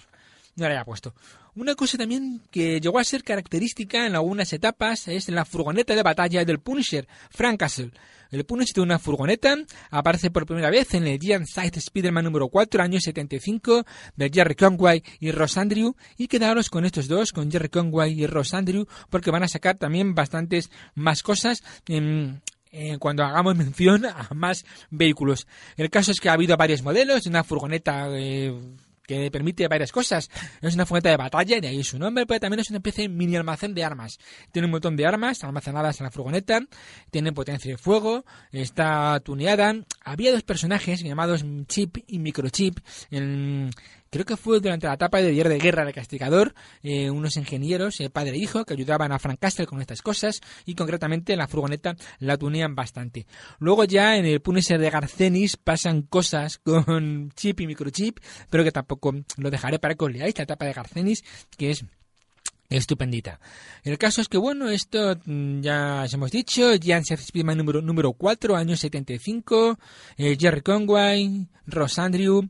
lo había puesto. Una cosa también que llegó a ser característica en algunas etapas es la furgoneta de batalla del Punisher, Frank Castle. El Punisher tiene una furgoneta, aparece por primera vez en el Giant Size Spider-Man número cuatro, año setenta y cinco, de Jerry Conway y Ross Andrew, y quedaros con estos dos, con Jerry Conway y Ross Andrew, porque van a sacar también bastantes más cosas en, eh, cuando hagamos mención a más vehículos. El caso es que ha habido varios modelos, una furgoneta eh, que permite varias cosas. Es una furgoneta de batalla, de ahí su nombre, pero también es una especie de mini almacén de armas. Tiene un montón de armas almacenadas en la furgoneta, tiene potencia de fuego, está tuneada. Había dos personajes llamados Chip y Microchip. En, creo que fue durante la etapa de Diario de Guerra del Castigador, eh, unos ingenieros, eh, padre e hijo, que ayudaban a Frank Castle con estas cosas, y concretamente en la furgoneta la tunean bastante. Luego ya en el Punisher de Garcenis pasan cosas con Chip y Microchip, pero que tampoco lo dejaré para que os leáis la etapa de Garcenis, que es estupendita. El caso es que, bueno, esto ya os hemos dicho, Giant Speedman número, número cuatro, año setenta y cinco, eh, Jerry Conway, Ross Andrew,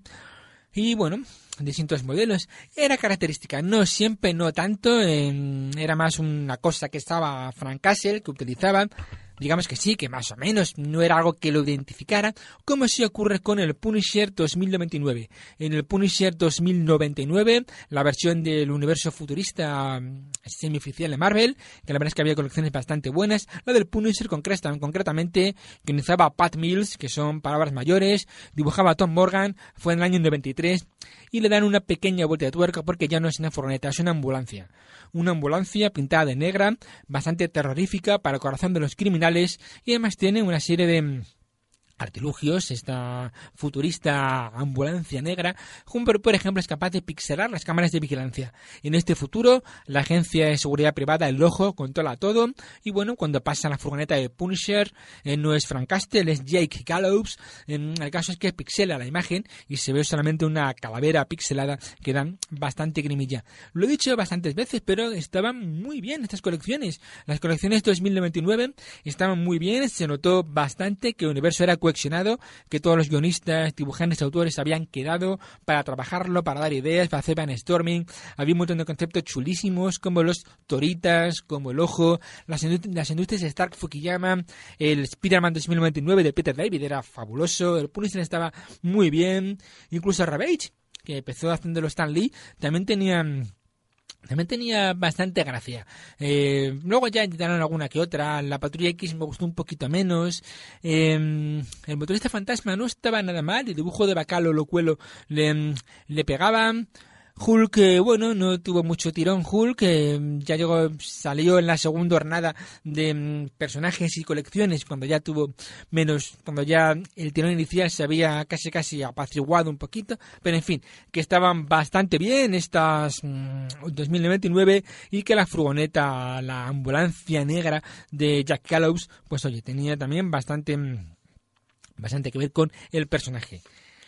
y bueno, distintos modelos. Era característica, no siempre, no tanto, eh, era más una cosa que estaba Frank Castle, que utilizaba. Digamos que sí, que más o menos no era algo que lo identificara, como sí ocurre con el Punisher dos mil noventa y nueve. En el Punisher dos mil noventa y nueve, la versión del universo futurista semioficial de Marvel, que la verdad es que había colecciones bastante buenas, la del Punisher concretamente guionizaba a Pat Mills, que son palabras mayores, dibujaba a Tom Morgan, fue en el año noventa y tres, y le dan una pequeña vuelta de tuerca porque ya no es una furgoneta, es una ambulancia. Una ambulancia pintada de negra, bastante terrorífica para el corazón de los criminales, y además tiene una serie de artilugios. Esta futurista ambulancia negra, por ejemplo, es capaz de pixelar las cámaras de vigilancia. En este futuro, la agencia de seguridad privada, el Ojo, controla todo, y bueno, cuando pasa la furgoneta de Punisher, eh, no es Frank Castle, es Jake Gallows. En el caso es que pixela la imagen y se ve solamente una calavera pixelada que dan bastante grimilla. Lo he dicho bastantes veces, pero estaban muy bien estas colecciones. Las colecciones dos mil noventa y nueve estaban muy bien, se notó bastante que el universo era cohesionado, que todos los guionistas, dibujantes, autores habían quedado para trabajarlo, para dar ideas, para hacer brainstorming. Había un montón de conceptos chulísimos, como los toritas, como el Ojo, las, indust- las industrias de Stark Fukuyama, el Spider-Man dos mil noventa y nueve de Peter David era fabuloso, el Punisher estaba muy bien, incluso Ravage, que empezó haciéndolo Stan Lee, también tenían... También tenía bastante gracia. Eh, luego ya intentaron alguna que otra. La Patrulla X me gustó un poquito menos. Eh, el Motorista Fantasma no estaba nada mal. El dibujo de Bacalo Locuelo le, le pegaba. Hulk, eh, bueno, no tuvo mucho tirón Hulk, eh, ya llegó, salió en la segunda jornada de mm, personajes y colecciones, cuando ya tuvo menos, cuando ya el tirón inicial se había casi casi apaciguado un poquito, pero en fin, que estaban bastante bien estas mm, dos mil noventa y nueve, y que la furgoneta, la ambulancia negra de Jack Gallows, pues oye, tenía también bastante, mm, bastante que ver con el personaje.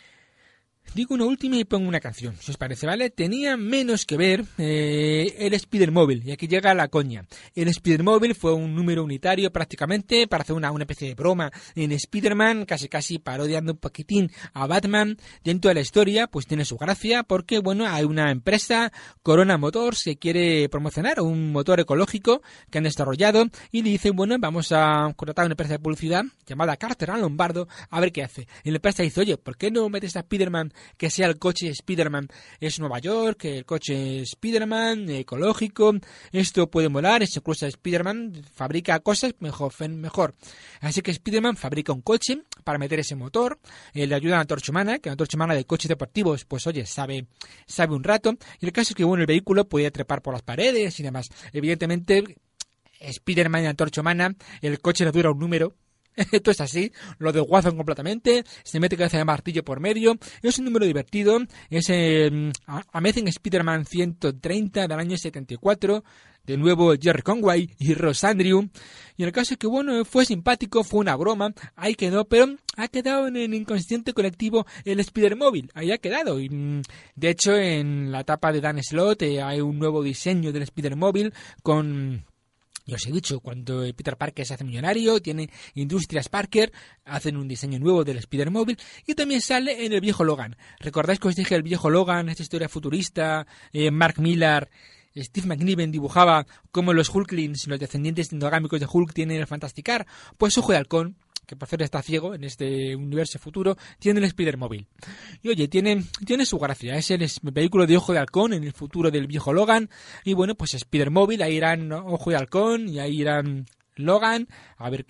Digo una última y pongo una canción, si os parece, ¿vale? Tenía menos que ver eh, el Spider-Mobile, y aquí llega la coña. El Spider-Mobile fue un número unitario prácticamente para hacer una, una especie de broma en Spider-Man, casi casi parodiando un poquitín a Batman. Dentro de la historia, pues tiene su gracia, porque, bueno, hay una empresa, Corona Motors, que quiere promocionar un motor ecológico que han desarrollado, y le dicen, bueno, vamos a contratar una empresa de publicidad llamada Carter and Lombardo, a ver qué hace. Y la empresa dice, oye, ¿por qué no metes a Spider-Man, que sea el coche Spider-Man? Es Nueva York, el coche Spider-Man, ecológico, esto puede molar, es incluso Spider-Man fabrica cosas mejor, mejor. Así que Spider-Man fabrica un coche para meter ese motor, eh, le ayuda a la Antorcha Humana, que la Antorcha Humana de coches deportivos, pues oye, sabe, sabe un rato, y el caso es que, bueno, el vehículo podía trepar por las paredes y demás. Evidentemente, Spider-Man y la Antorcha Humana, el coche le dura un número. Esto es así, lo desguazan completamente, se mete cabeza de martillo por medio. Es un número divertido, es eh, Amazing Spider-Man ciento treinta del año setenta y cuatro, de nuevo Jerry Conway y Ross Andrew. Y el caso es que, bueno, fue simpático, fue una broma, ahí quedó, pero ha quedado en el inconsciente colectivo el Spider-Mobile, ahí ha quedado. Y, de hecho, en la etapa de Dan Slott eh, hay un nuevo diseño del Spider-Mobile con... Ya os he dicho, cuando Peter Parker se hace millonario, tiene Industrias Parker, hacen un diseño nuevo del Spider-Mobile, y también sale en el viejo Logan. ¿Recordáis que os dije el viejo Logan, esta historia futurista? Eh, Mark Millar, Steve McNiven dibujaba cómo los Hulklings, los descendientes endogámicos de Hulk, tienen el Fantasticar. Pues Ojo de Halcón, que por cierto está ciego en este universo futuro, tiene el Spider-Mobile. Y oye, tiene, tiene su gracia, es el vehículo de Ojo de Halcón en el futuro del viejo Logan, y bueno, pues Spider-Mobile, ahí irán Ojo de Halcón y ahí irán Logan, a ver cómo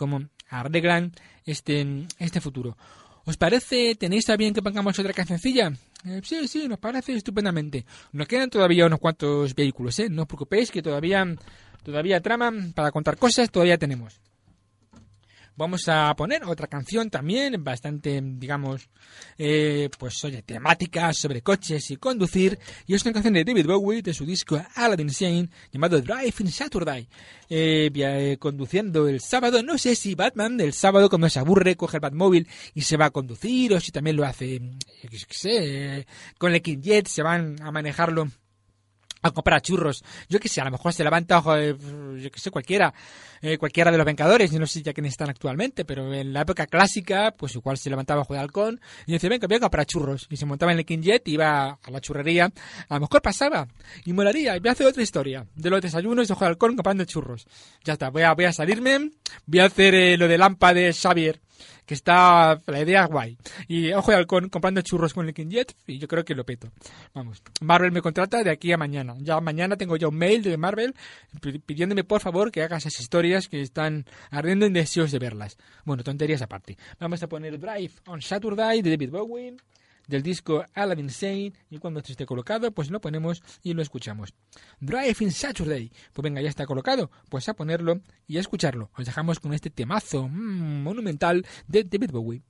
arreglan este, este futuro. ¿Os parece, tenéis a bien que pongamos otra cancioncilla? Eh, sí, sí, nos parece estupendamente. Nos quedan todavía unos cuantos vehículos, ¿eh? No os preocupéis que todavía, todavía trama para contar cosas, todavía tenemos. Vamos a poner otra canción también, bastante, digamos, eh, pues oye, temática sobre coches y conducir. Y es una canción de David Bowie de su disco Aladdin Sane, llamado Drive in Saturday. Eh, eh, conduciendo el sábado, no sé si Batman el sábado cuando se aburre coge el Batmóvil y se va a conducir, o si también lo hace, yo qué sé, eh, con el Kinjet se van a manejarlo a comprar churros. Yo que sé, a lo mejor se levanta, eh, yo que sé, cualquiera, eh, cualquiera de los Vengadores, yo no sé ya quiénes están actualmente, pero en la época clásica, pues igual se levantaba Ojo de Halcón y dice, venga, voy a comprar churros. Y se montaba en el Kinjet y iba a la churrería. A lo mejor pasaba y molaría. Y voy a hacer otra historia de los desayunos de Ojo de Halcón comprando churros. Ya está, voy a, voy a salirme, voy a hacer eh, lo de Lampa de Xavier, que está, la idea es guay. Y Ojo de Halcón comprando churros con el Kinjet y yo creo que lo peto. Vamos, Marvel me contrata de aquí a mañana. Ya mañana tengo ya un mail de Marvel pidiéndome por favor que haga esas historias que están ardiendo en deseos de verlas. Bueno, tonterías aparte. Vamos a poner Drive on Saturday de David Bowie, del disco Aladdin Sane, y cuando esto esté colocado, pues lo ponemos y lo escuchamos. Drive in Saturday. Pues venga, ya está colocado, pues a ponerlo y a escucharlo. Os dejamos con este temazo mmm, monumental de David Bowie.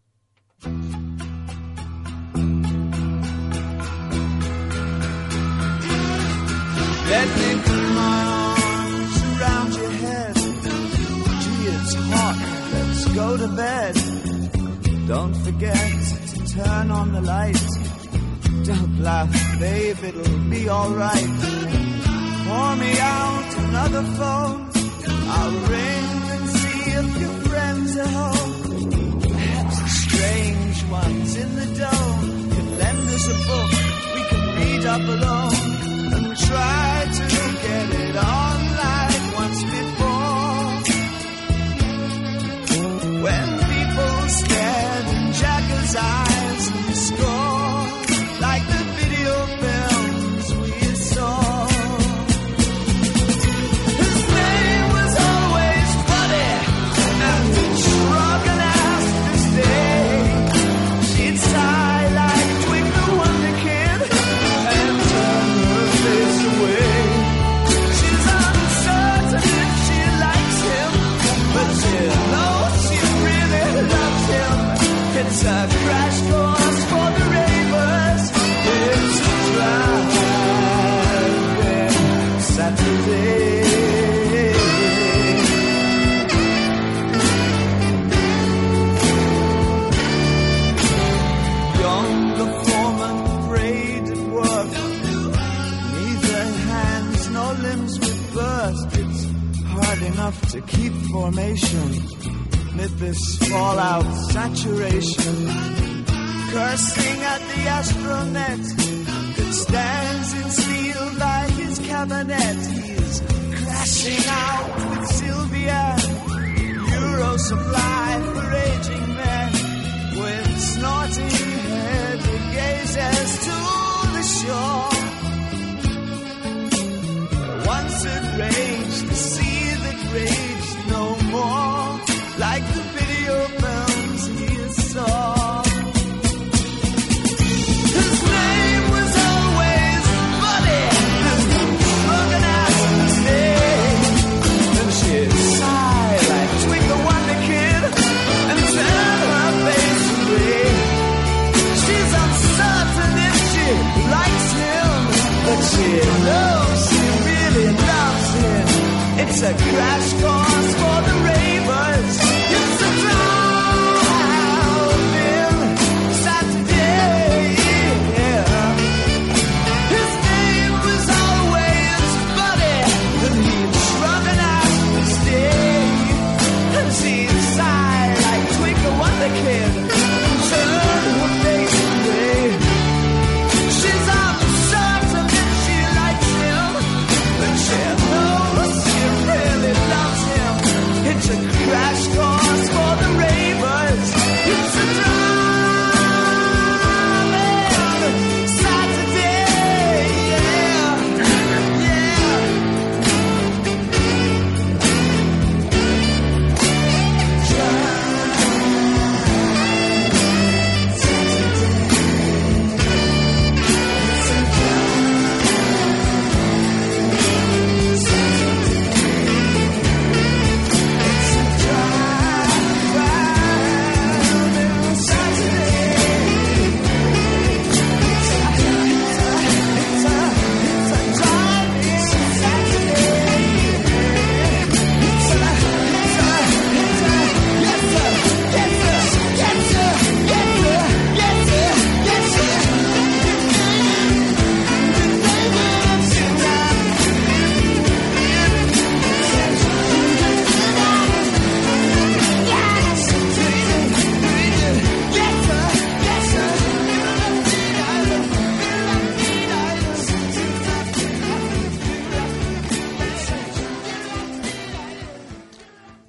Let me put my arms around your head. Gee, it's hot, let's go to bed. Don't forget to turn on the lights. Don't laugh, babe, it'll be alright. Pour me out another phone. I'll ring and see if your friends are home. Perhaps the strange ones in the dome could lend us a book we can read up alone. And try to get it on like once before. When people stared in Jagger's eyes and scored like the video films we saw. His name was always funny and shrug an ass to stay. She'd sigh like Twinkle Wonder Kid and turn her face away. She's uncertain if she likes him, but she knows she really loves him. It's a crash course for the ravers. It's a drive-in Saturday. Younger foreman prayed at work. Neither hands nor limbs would burst. It's hard enough to keep formation amid this fallout saturation. Cursing at the astronet that stands in steel by his cabinet. He's crashing out with Sylvia. Euro supply for aging men with snorting headed gazes to the shore. Once it raged, the sea that raged no more, like the video films he saw. His name was always Buddy, and drunken as his name. And she'd sigh like Twinkle Wonder Kid and turn her face away. She's uncertain if she likes him, but she knows she really loves him. It's a crash course for the ravers. It's a drive-in Saturday. Yeah. His name was always Buddy, and he'd shrug an ass to stay. And she'd sigh like Twinkle Wonder Kid and turn her face away. She's uncertain if she likes him, but she knows she really loves him.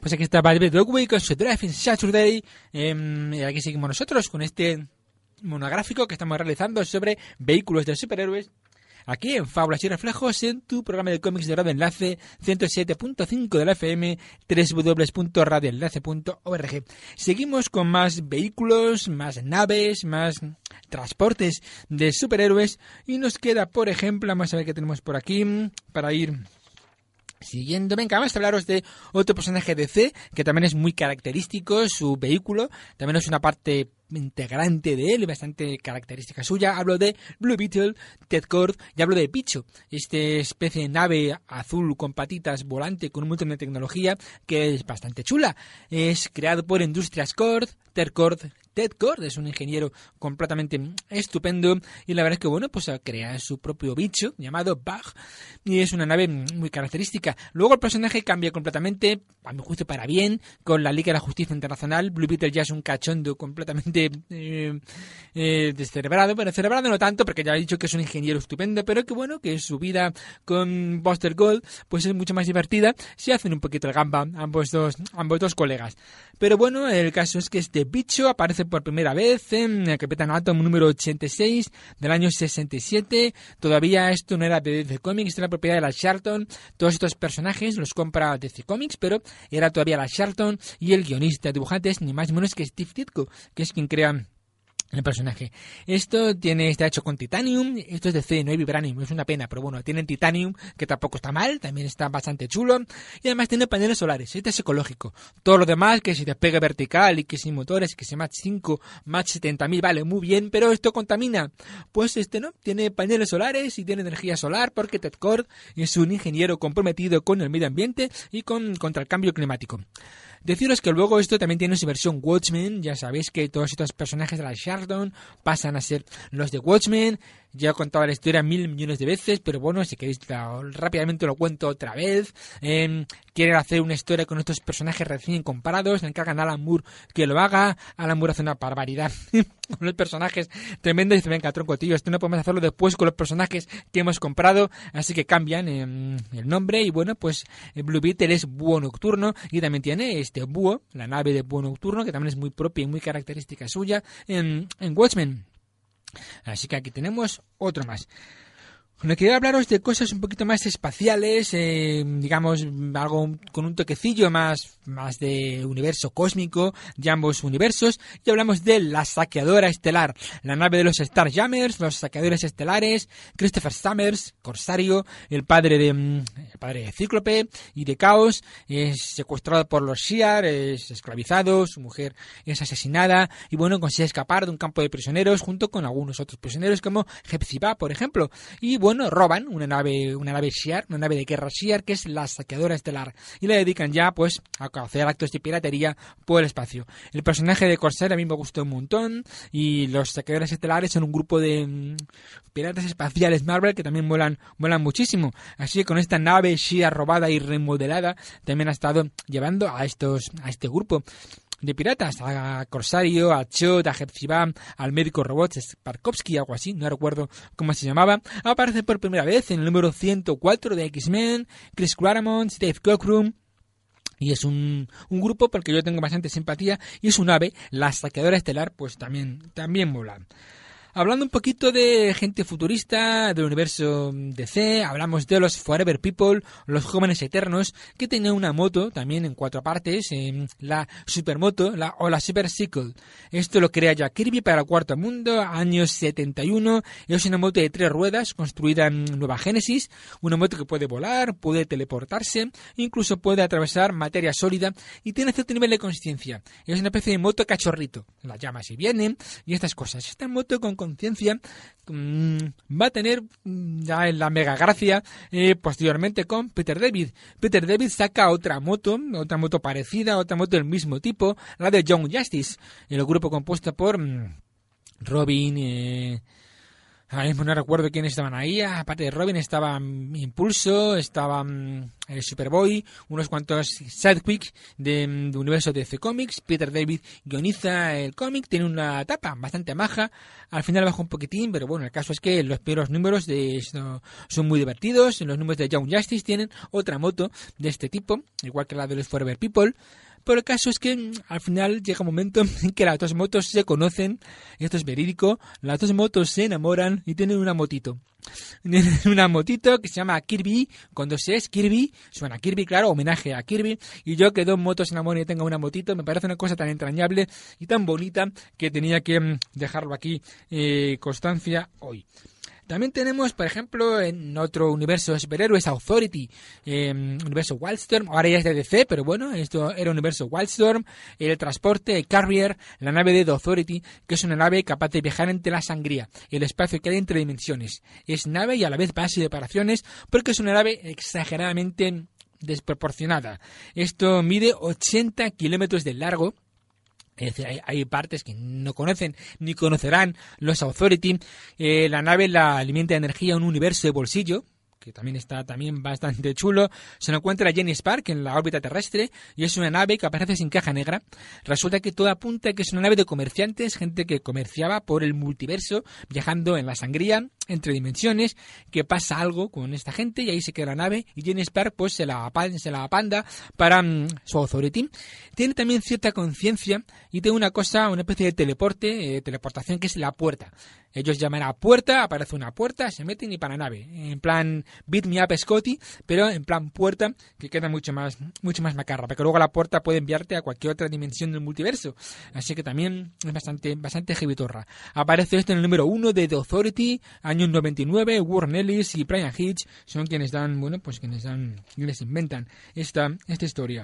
Pues aquí está David Dogway con su Driving Saturday. Eh, y aquí seguimos nosotros con este monográfico que estamos realizando sobre vehículos de superhéroes. Aquí en Fábulas y Reflejos, en tu programa de cómics de Radio Enlace, ciento siete punto cinco de la F M, doble u doble u doble u punto radio enlace punto org. Seguimos con más vehículos, más naves, más transportes de superhéroes. Y nos queda, por ejemplo, vamos a ver qué tenemos por aquí para ir siguiendo. Venga, vamos a hablaros de otro personaje de D C que también es muy característico, su vehículo también es una parte integrante de él y bastante característica suya. Hablo de Blue Beetle, Ted Kord, y hablo de Bicho, esta especie de nave azul con patitas volante con un montón de tecnología que es bastante chula. Es creado por Industrias Kord. Ted Kord Ted Kord es un ingeniero completamente estupendo y la verdad es que bueno, pues crea su propio bicho llamado Bug y es una nave muy característica. Luego el personaje cambia completamente, a mi juicio para bien, con la Liga de la Justicia Internacional. Blue Beetle ya es un cachondo completamente eh, eh, descerebrado, pero cerebrado no tanto porque ya he dicho que es un ingeniero estupendo, pero que bueno, que su vida con Buster Gold pues es mucho más divertida si hacen un poquito el gamba ambos dos, ambos dos colegas. Pero bueno, el caso es que este bicho aparece por primera vez en el Capitán Atom número ochenta y seis del año sesenta y siete. Todavía esto no era de D C Comics, era propiedad de la Charlton. Todos estos personajes los compra D C Comics, pero era todavía la Charlton y el guionista dibujante es ni más ni menos que Steve Ditko, que es quien crea el personaje. Esto tiene está hecho con Titanium, esto es de C, no hay Vibranium, es una pena, pero bueno, tienen Titanium, que tampoco está mal, también está bastante chulo, y además tiene paneles solares, este es ecológico. Todo lo demás, que si despegue vertical y que si motores, que si Mach cinco, Mach setenta mil, vale, muy bien, pero esto contamina. Pues este no, tiene paneles solares y tiene energía solar porque Ted Kord es un ingeniero comprometido con el medio ambiente y con contra el cambio climático. Deciros que luego esto también tiene su versión Watchmen. Ya sabéis que todos estos personajes de la Charlton pasan a ser los de Watchmen. Ya he contado la historia mil millones de veces, pero bueno, si queréis la, rápidamente lo cuento otra vez. Eh, quieren hacer una historia con estos personajes recién comparados, le encargan a Alan Moore que lo haga. Alan Moore hace una barbaridad con los personajes tremendos y dice, venga, tronco, tío, esto no podemos hacerlo después con los personajes que hemos comprado, así que cambian eh, el nombre y bueno, pues Blue Beetle es Búho Nocturno y también tiene este búho, la nave de Búho Nocturno, que también es muy propia y muy característica suya en, en Watchmen. Así que aquí tenemos otro más. Bueno, quería hablaros de cosas un poquito más espaciales, eh, digamos, algo con un toquecillo más, más de universo cósmico, de ambos universos, y hablamos de la Saqueadora Estelar, la nave de los Starjammers, los saqueadores estelares, Christopher Summers, Corsario, el padre de, el padre de Cíclope y de Caos, es secuestrado por los Shi'ar, es esclavizado, su mujer es asesinada, y bueno, consigue escapar de un campo de prisioneros junto con algunos otros prisioneros como Hepzibah, por ejemplo, y bueno, Bueno, roban una nave, una nave Shi'ar, una nave de guerra Shi'ar, que es la Saqueadora Estelar, y la dedican ya, pues, a hacer actos de piratería por el espacio. El personaje de Corsair a mí me gustó un montón, y los Saqueadores Estelares son un grupo de mmm, piratas espaciales Marvel que también vuelan, vuelan muchísimo. Así que con esta nave Shi'ar robada y remodelada, también ha estado llevando a estos, a este grupo de piratas, a Corsario, a Chot, a Hepzibah, al médico robot Sparkovsky, algo así, no recuerdo cómo se llamaba. Aparece por primera vez en el número ciento cuatro de X-Men, Chris Claremont, Dave Cockrum, y es un, un grupo por el que yo tengo bastante simpatía, y es un ave, la Saqueadora Estelar, pues también, también mola. Hablando un poquito de gente futurista del universo D C, hablamos de los Forever People, los jóvenes eternos, que tenían una moto también en cuatro partes, eh, la Supermoto la, o la Super Cycle. Esto lo crea Jack Kirby para el Cuarto Mundo, años setenta y uno. Es una moto de tres ruedas construida en Nueva Génesis, una moto que puede volar, puede teleportarse, incluso puede atravesar materia sólida y tiene cierto nivel de consciencia. Es una especie de moto cachorrito, las llamas y vienen y estas cosas. Esta moto con conciencia mmm, va a tener mmm, ya en la mega gracia eh, posteriormente con Peter David. Peter David saca otra moto, otra moto parecida, otra moto del mismo tipo, la de Young Justice, el grupo compuesto por mmm, Robin, eh, Ahora mismo no recuerdo quiénes estaban ahí. Aparte de Robin estaba um, Impulso, estaba um, el Superboy, unos cuantos sidekicks de, de universo de D C Comics. Peter David guioniza el cómic, tiene una tapa bastante maja. Al final baja un poquitín, pero bueno, el caso es que los primeros números de esto son muy divertidos. Los números de Young Justice tienen otra moto de este tipo, igual que la de los Forever People. Pero el caso es que al final llega un momento en que las dos motos se conocen, y esto es verídico, las dos motos se enamoran y tienen una motito. Tienen una motito que se llama Kirby, con dos es Kirby, suena Kirby, claro, homenaje a Kirby, y yo que dos motos se enamoren y tenga una motito, me parece una cosa tan entrañable y tan bonita que tenía que dejarlo aquí eh, constancia hoy. También tenemos, por ejemplo, en otro universo de superhéroes, Authority, eh, universo Wildstorm, ahora ya es de D C, pero bueno, esto era universo Wildstorm, el transporte, el Carrier, la nave de The Authority, que es una nave capaz de viajar entre la sangría, el espacio que hay entre dimensiones. Es nave y a la vez base de operaciones, porque es una nave exageradamente desproporcionada. Esto mide ochenta kilómetros de largo. Es decir, hay, hay partes que no conocen ni conocerán los Authority. Eh, la nave la alimenta de energía a un universo de bolsillo, que también está también bastante chulo. Se encuentra Jenny Spark en la órbita terrestre y es una nave que aparece sin caja negra. Resulta que todo apunta a que es una nave de comerciantes, gente que comerciaba por el multiverso, viajando en la sangría, entre dimensiones, que pasa algo con esta gente y ahí se queda la nave y Jenny Spark pues se la, se la apanda para um, su Authority. Tiene también cierta conciencia y tiene una cosa, una especie de teleporte, eh, teleportación que es la puerta. Ellos llaman a puerta, aparece una puerta, se meten y para la nave. En plan Beat Me Up Scotty, pero en plan puerta, que queda mucho más mucho más macarra, porque luego la puerta puede enviarte a cualquier otra dimensión del multiverso. Así que también es bastante bastante heavytorra. Aparece esto en el número uno de The Authority, años noventa y nueve, Warren Ellis y Brian Hitch son quienes dan, bueno, pues quienes dan, quienes inventan esta, esta historia.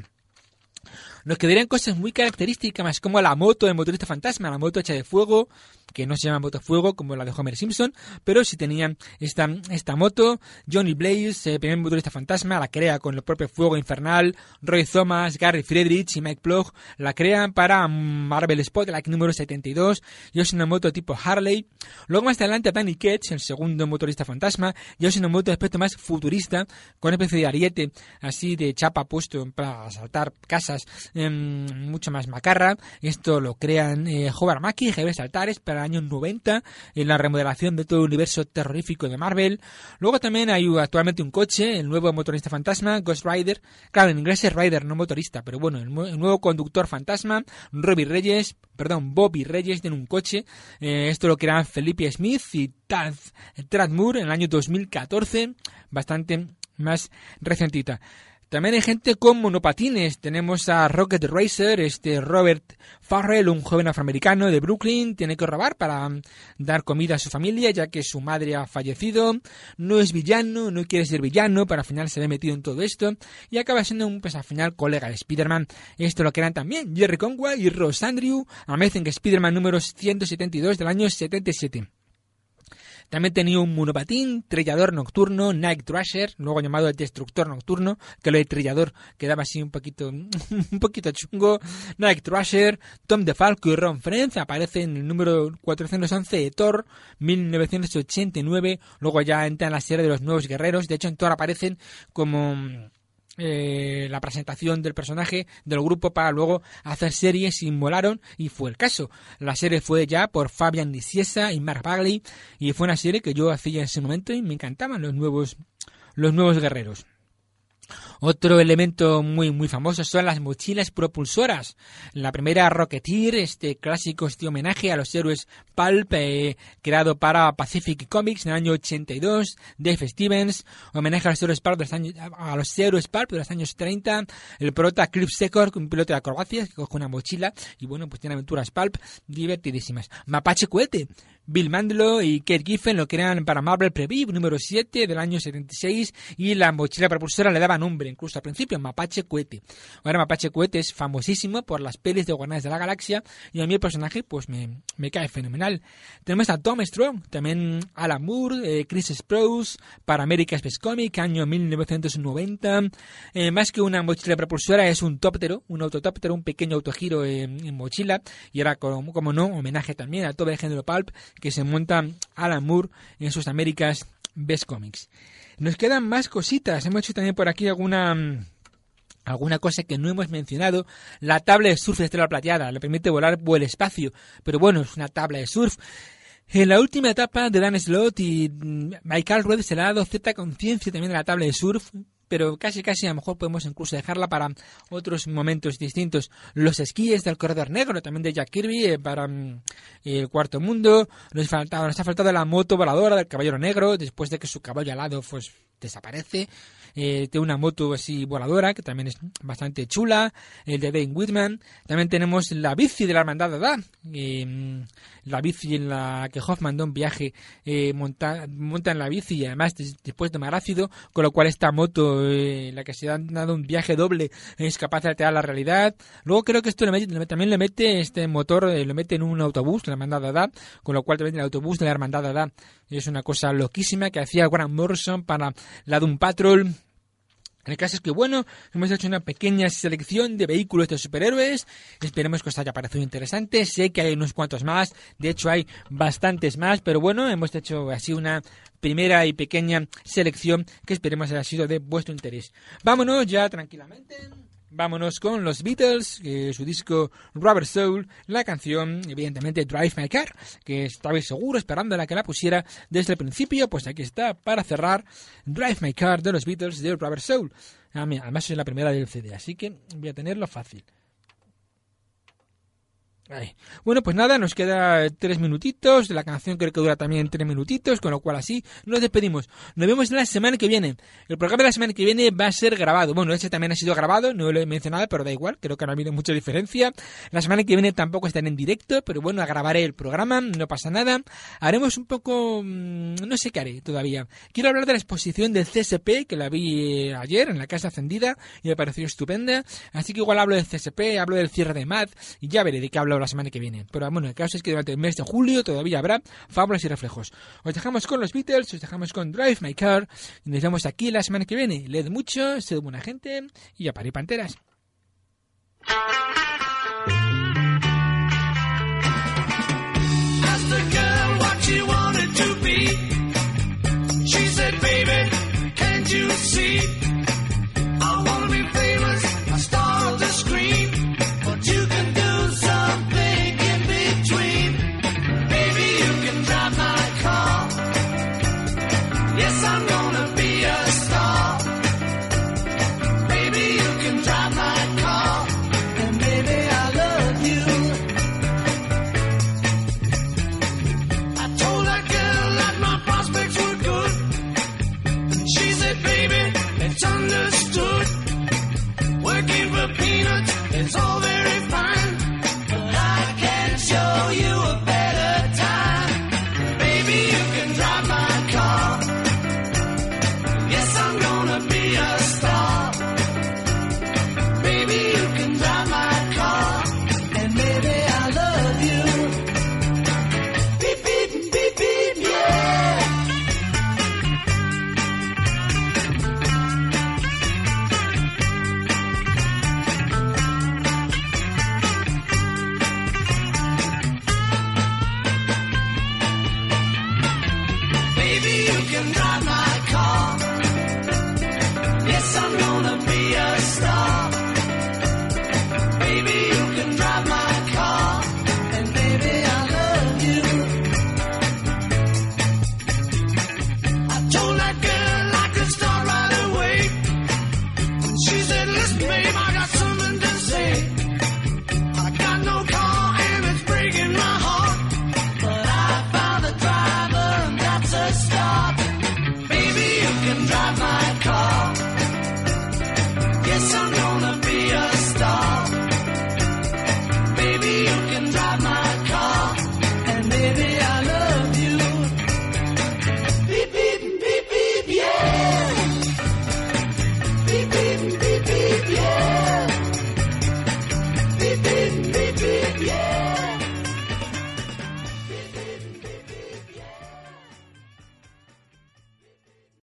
Nos quedarían cosas muy características, más como la moto del motorista fantasma, la moto hecha de fuego, que no se llama moto fuego como la de Homer Simpson, pero sí tenían esta, esta moto. Johnny Blaze, eh, primer motorista fantasma, la crea con el propio fuego infernal. Roy Thomas, Gary Friedrich y Mike Plough la crean para Marvel Spotlight número setenta y dos, y es una moto tipo Harley. Luego más adelante Danny Ketch, el segundo motorista fantasma, y es una moto de aspecto más futurista, con una especie de ariete así de chapa puesto para asaltar casas, eh, mucho más macarra. Esto lo crean eh, Howard Mackie y Javier Saltares para el año noventa en la remodelación de todo el universo terrorífico de Marvel. Luego también hay actualmente un coche, el nuevo motorista fantasma, Ghost Rider. Claro, en inglés es Rider, no motorista, pero bueno, el, el nuevo conductor fantasma, Robbie Reyes, perdón, Bobby Reyes, tiene un coche. Eh, esto lo crean Felipe Smith y Tad, Tad Moore en el año dos mil catorce, bastante más recentita. También hay gente con monopatines. Tenemos a Rocket Racer, este Robert Farrell, un joven afroamericano de Brooklyn. Tiene que robar para dar comida a su familia, ya que su madre ha fallecido. No es villano, no quiere ser villano, pero al final se ve metido en todo esto. Y acaba siendo un, pues al final, colega de Spider-Man. Esto lo crean también Jerry Conway y Ross Andrew. Amazing Spider-Man número ciento setenta y dos del año setenta y siete. También tenía un monopatín, trillador nocturno, Night Thrasher, luego llamado el Destructor Nocturno, que lo de trillador quedaba así un poquito un poquito chungo. Night Thrasher, Tom DeFalco y Ron Frenz aparecen en el número cuatrocientos once de Thor, mil novecientos ochenta y nueve. Luego ya entra en la serie de los Nuevos Guerreros. De hecho, en Thor aparecen como Eh, la presentación del personaje del grupo para luego hacer series y molaron, y fue el caso. La serie fue ya por Fabian Nicieza y Mark Bagley y fue una serie que yo hacía en ese momento y me encantaban los nuevos los nuevos guerreros. Otro elemento muy muy famoso son las mochilas propulsoras. La primera Rocketeer, este clásico este homenaje a los héroes Pulp, eh, creado para Pacific Comics en el año ochenta y dos. Dave Stevens, homenaje a los héroes Pulp de los años, a los héroes Pulp de los años treinta. El prota Cliff Secord, un piloto de acrobacias que coge una mochila y bueno, pues tiene aventuras Pulp divertidísimas. Mapache Cohete, Bill Mandlo y Kate Giffen lo crean para Marvel Preview número siete del año setenta y seis, y la mochila propulsora le daba nombre incluso al principio, Mapache Cohete. Ahora Mapache Cohete es famosísimo por las pelis de Guardianes de la Galaxia y a mí el personaje pues me, me cae fenomenal. Tenemos a Tom Strong, también Alan Moore, eh, Chris Sprouse para America's Best Comic, año mil novecientos noventa. Eh, más que una mochila propulsora es un tóptero, un autotóptero, un pequeño autogiro en, en mochila, y era como, como no, homenaje también a todo el género Pulp, que se monta Alan Moore en sus Américas Best Comics. Nos quedan más cositas. Hemos hecho también por aquí alguna... Alguna cosa que no hemos mencionado, la tabla de surf de Estrella Plateada, le permite volar por el espacio, pero bueno, es una tabla de surf. En la última etapa de Dan Slott y Michael Rudd se le ha dado cierta conciencia también de la tabla de surf, pero casi casi a lo mejor podemos incluso dejarla para otros momentos distintos. Los esquíes del Corredor Negro, también de Jack Kirby, eh, para mm, el Cuarto Mundo. Nos, faltaba, nos ha faltado la moto voladora del Caballero Negro, después de que su caballo alado pues desaparece. Eh, tiene una moto así voladora, que también es bastante chula, el de Dane Whitman. También tenemos la bici de la Hermandad de Adán, eh, la bici en la que Hoffman da un viaje, eh, monta, monta en la bici y además des, después de mar ácido, con lo cual esta moto, eh, la que se ha dado un viaje doble, es capaz de alterar la realidad. Luego creo que esto le mete, también le mete este motor, eh, lo mete en un autobús, la Hermandad de Adán, con lo cual también el autobús de la Hermandad de Adán es una cosa loquísima que hacía Grant Morrison para la Doom Patrol. El caso es que, bueno, hemos hecho una pequeña selección de vehículos de superhéroes. Esperemos que os haya parecido interesante. Sé que hay unos cuantos más. De hecho, hay bastantes más. Pero bueno, hemos hecho así una primera y pequeña selección que esperemos haya sido de vuestro interés. Vámonos ya tranquilamente. Vámonos con los Beatles, eh, su disco Rubber Soul, la canción, evidentemente, Drive My Car, que estabais seguro esperando a la que la pusiera desde el principio. Pues aquí está, para cerrar, Drive My Car de los Beatles de Rubber Soul. Ah, mira, además es la primera del C D, así que voy a tenerlo fácil. Ay. Bueno, pues nada, nos queda tres minutitos. La canción creo que dura también tres minutitos, con lo cual así nos despedimos. Nos vemos la semana que viene. El programa de la semana que viene va a ser grabado. Bueno, ese también ha sido grabado, no lo he mencionado, pero da igual, creo que no ha habido mucha diferencia. La semana que viene tampoco estaré en directo, pero bueno, grabaré el programa, no pasa nada. Haremos un poco... no sé qué haré todavía. Quiero hablar de la exposición del C S P, que la vi ayer en la Casa Encendida, y me pareció estupenda. Así que igual hablo del C S P, hablo del cierre de M A D, y ya veré de qué hablo la semana que viene. Pero bueno, el caso es que durante el mes de julio todavía habrá Fábulas y Reflejos. Os dejamos con los Beatles, os dejamos con Drive My Car y nos vemos aquí la semana que viene. Leed mucho, sed buena gente y a parir panteras. Asked the girl what she wanted to be. She said, baby, can't you see? I wanna be famous, a star of the screen, but you can do something in between. Baby, you can drive my car. Yes, I'm gonna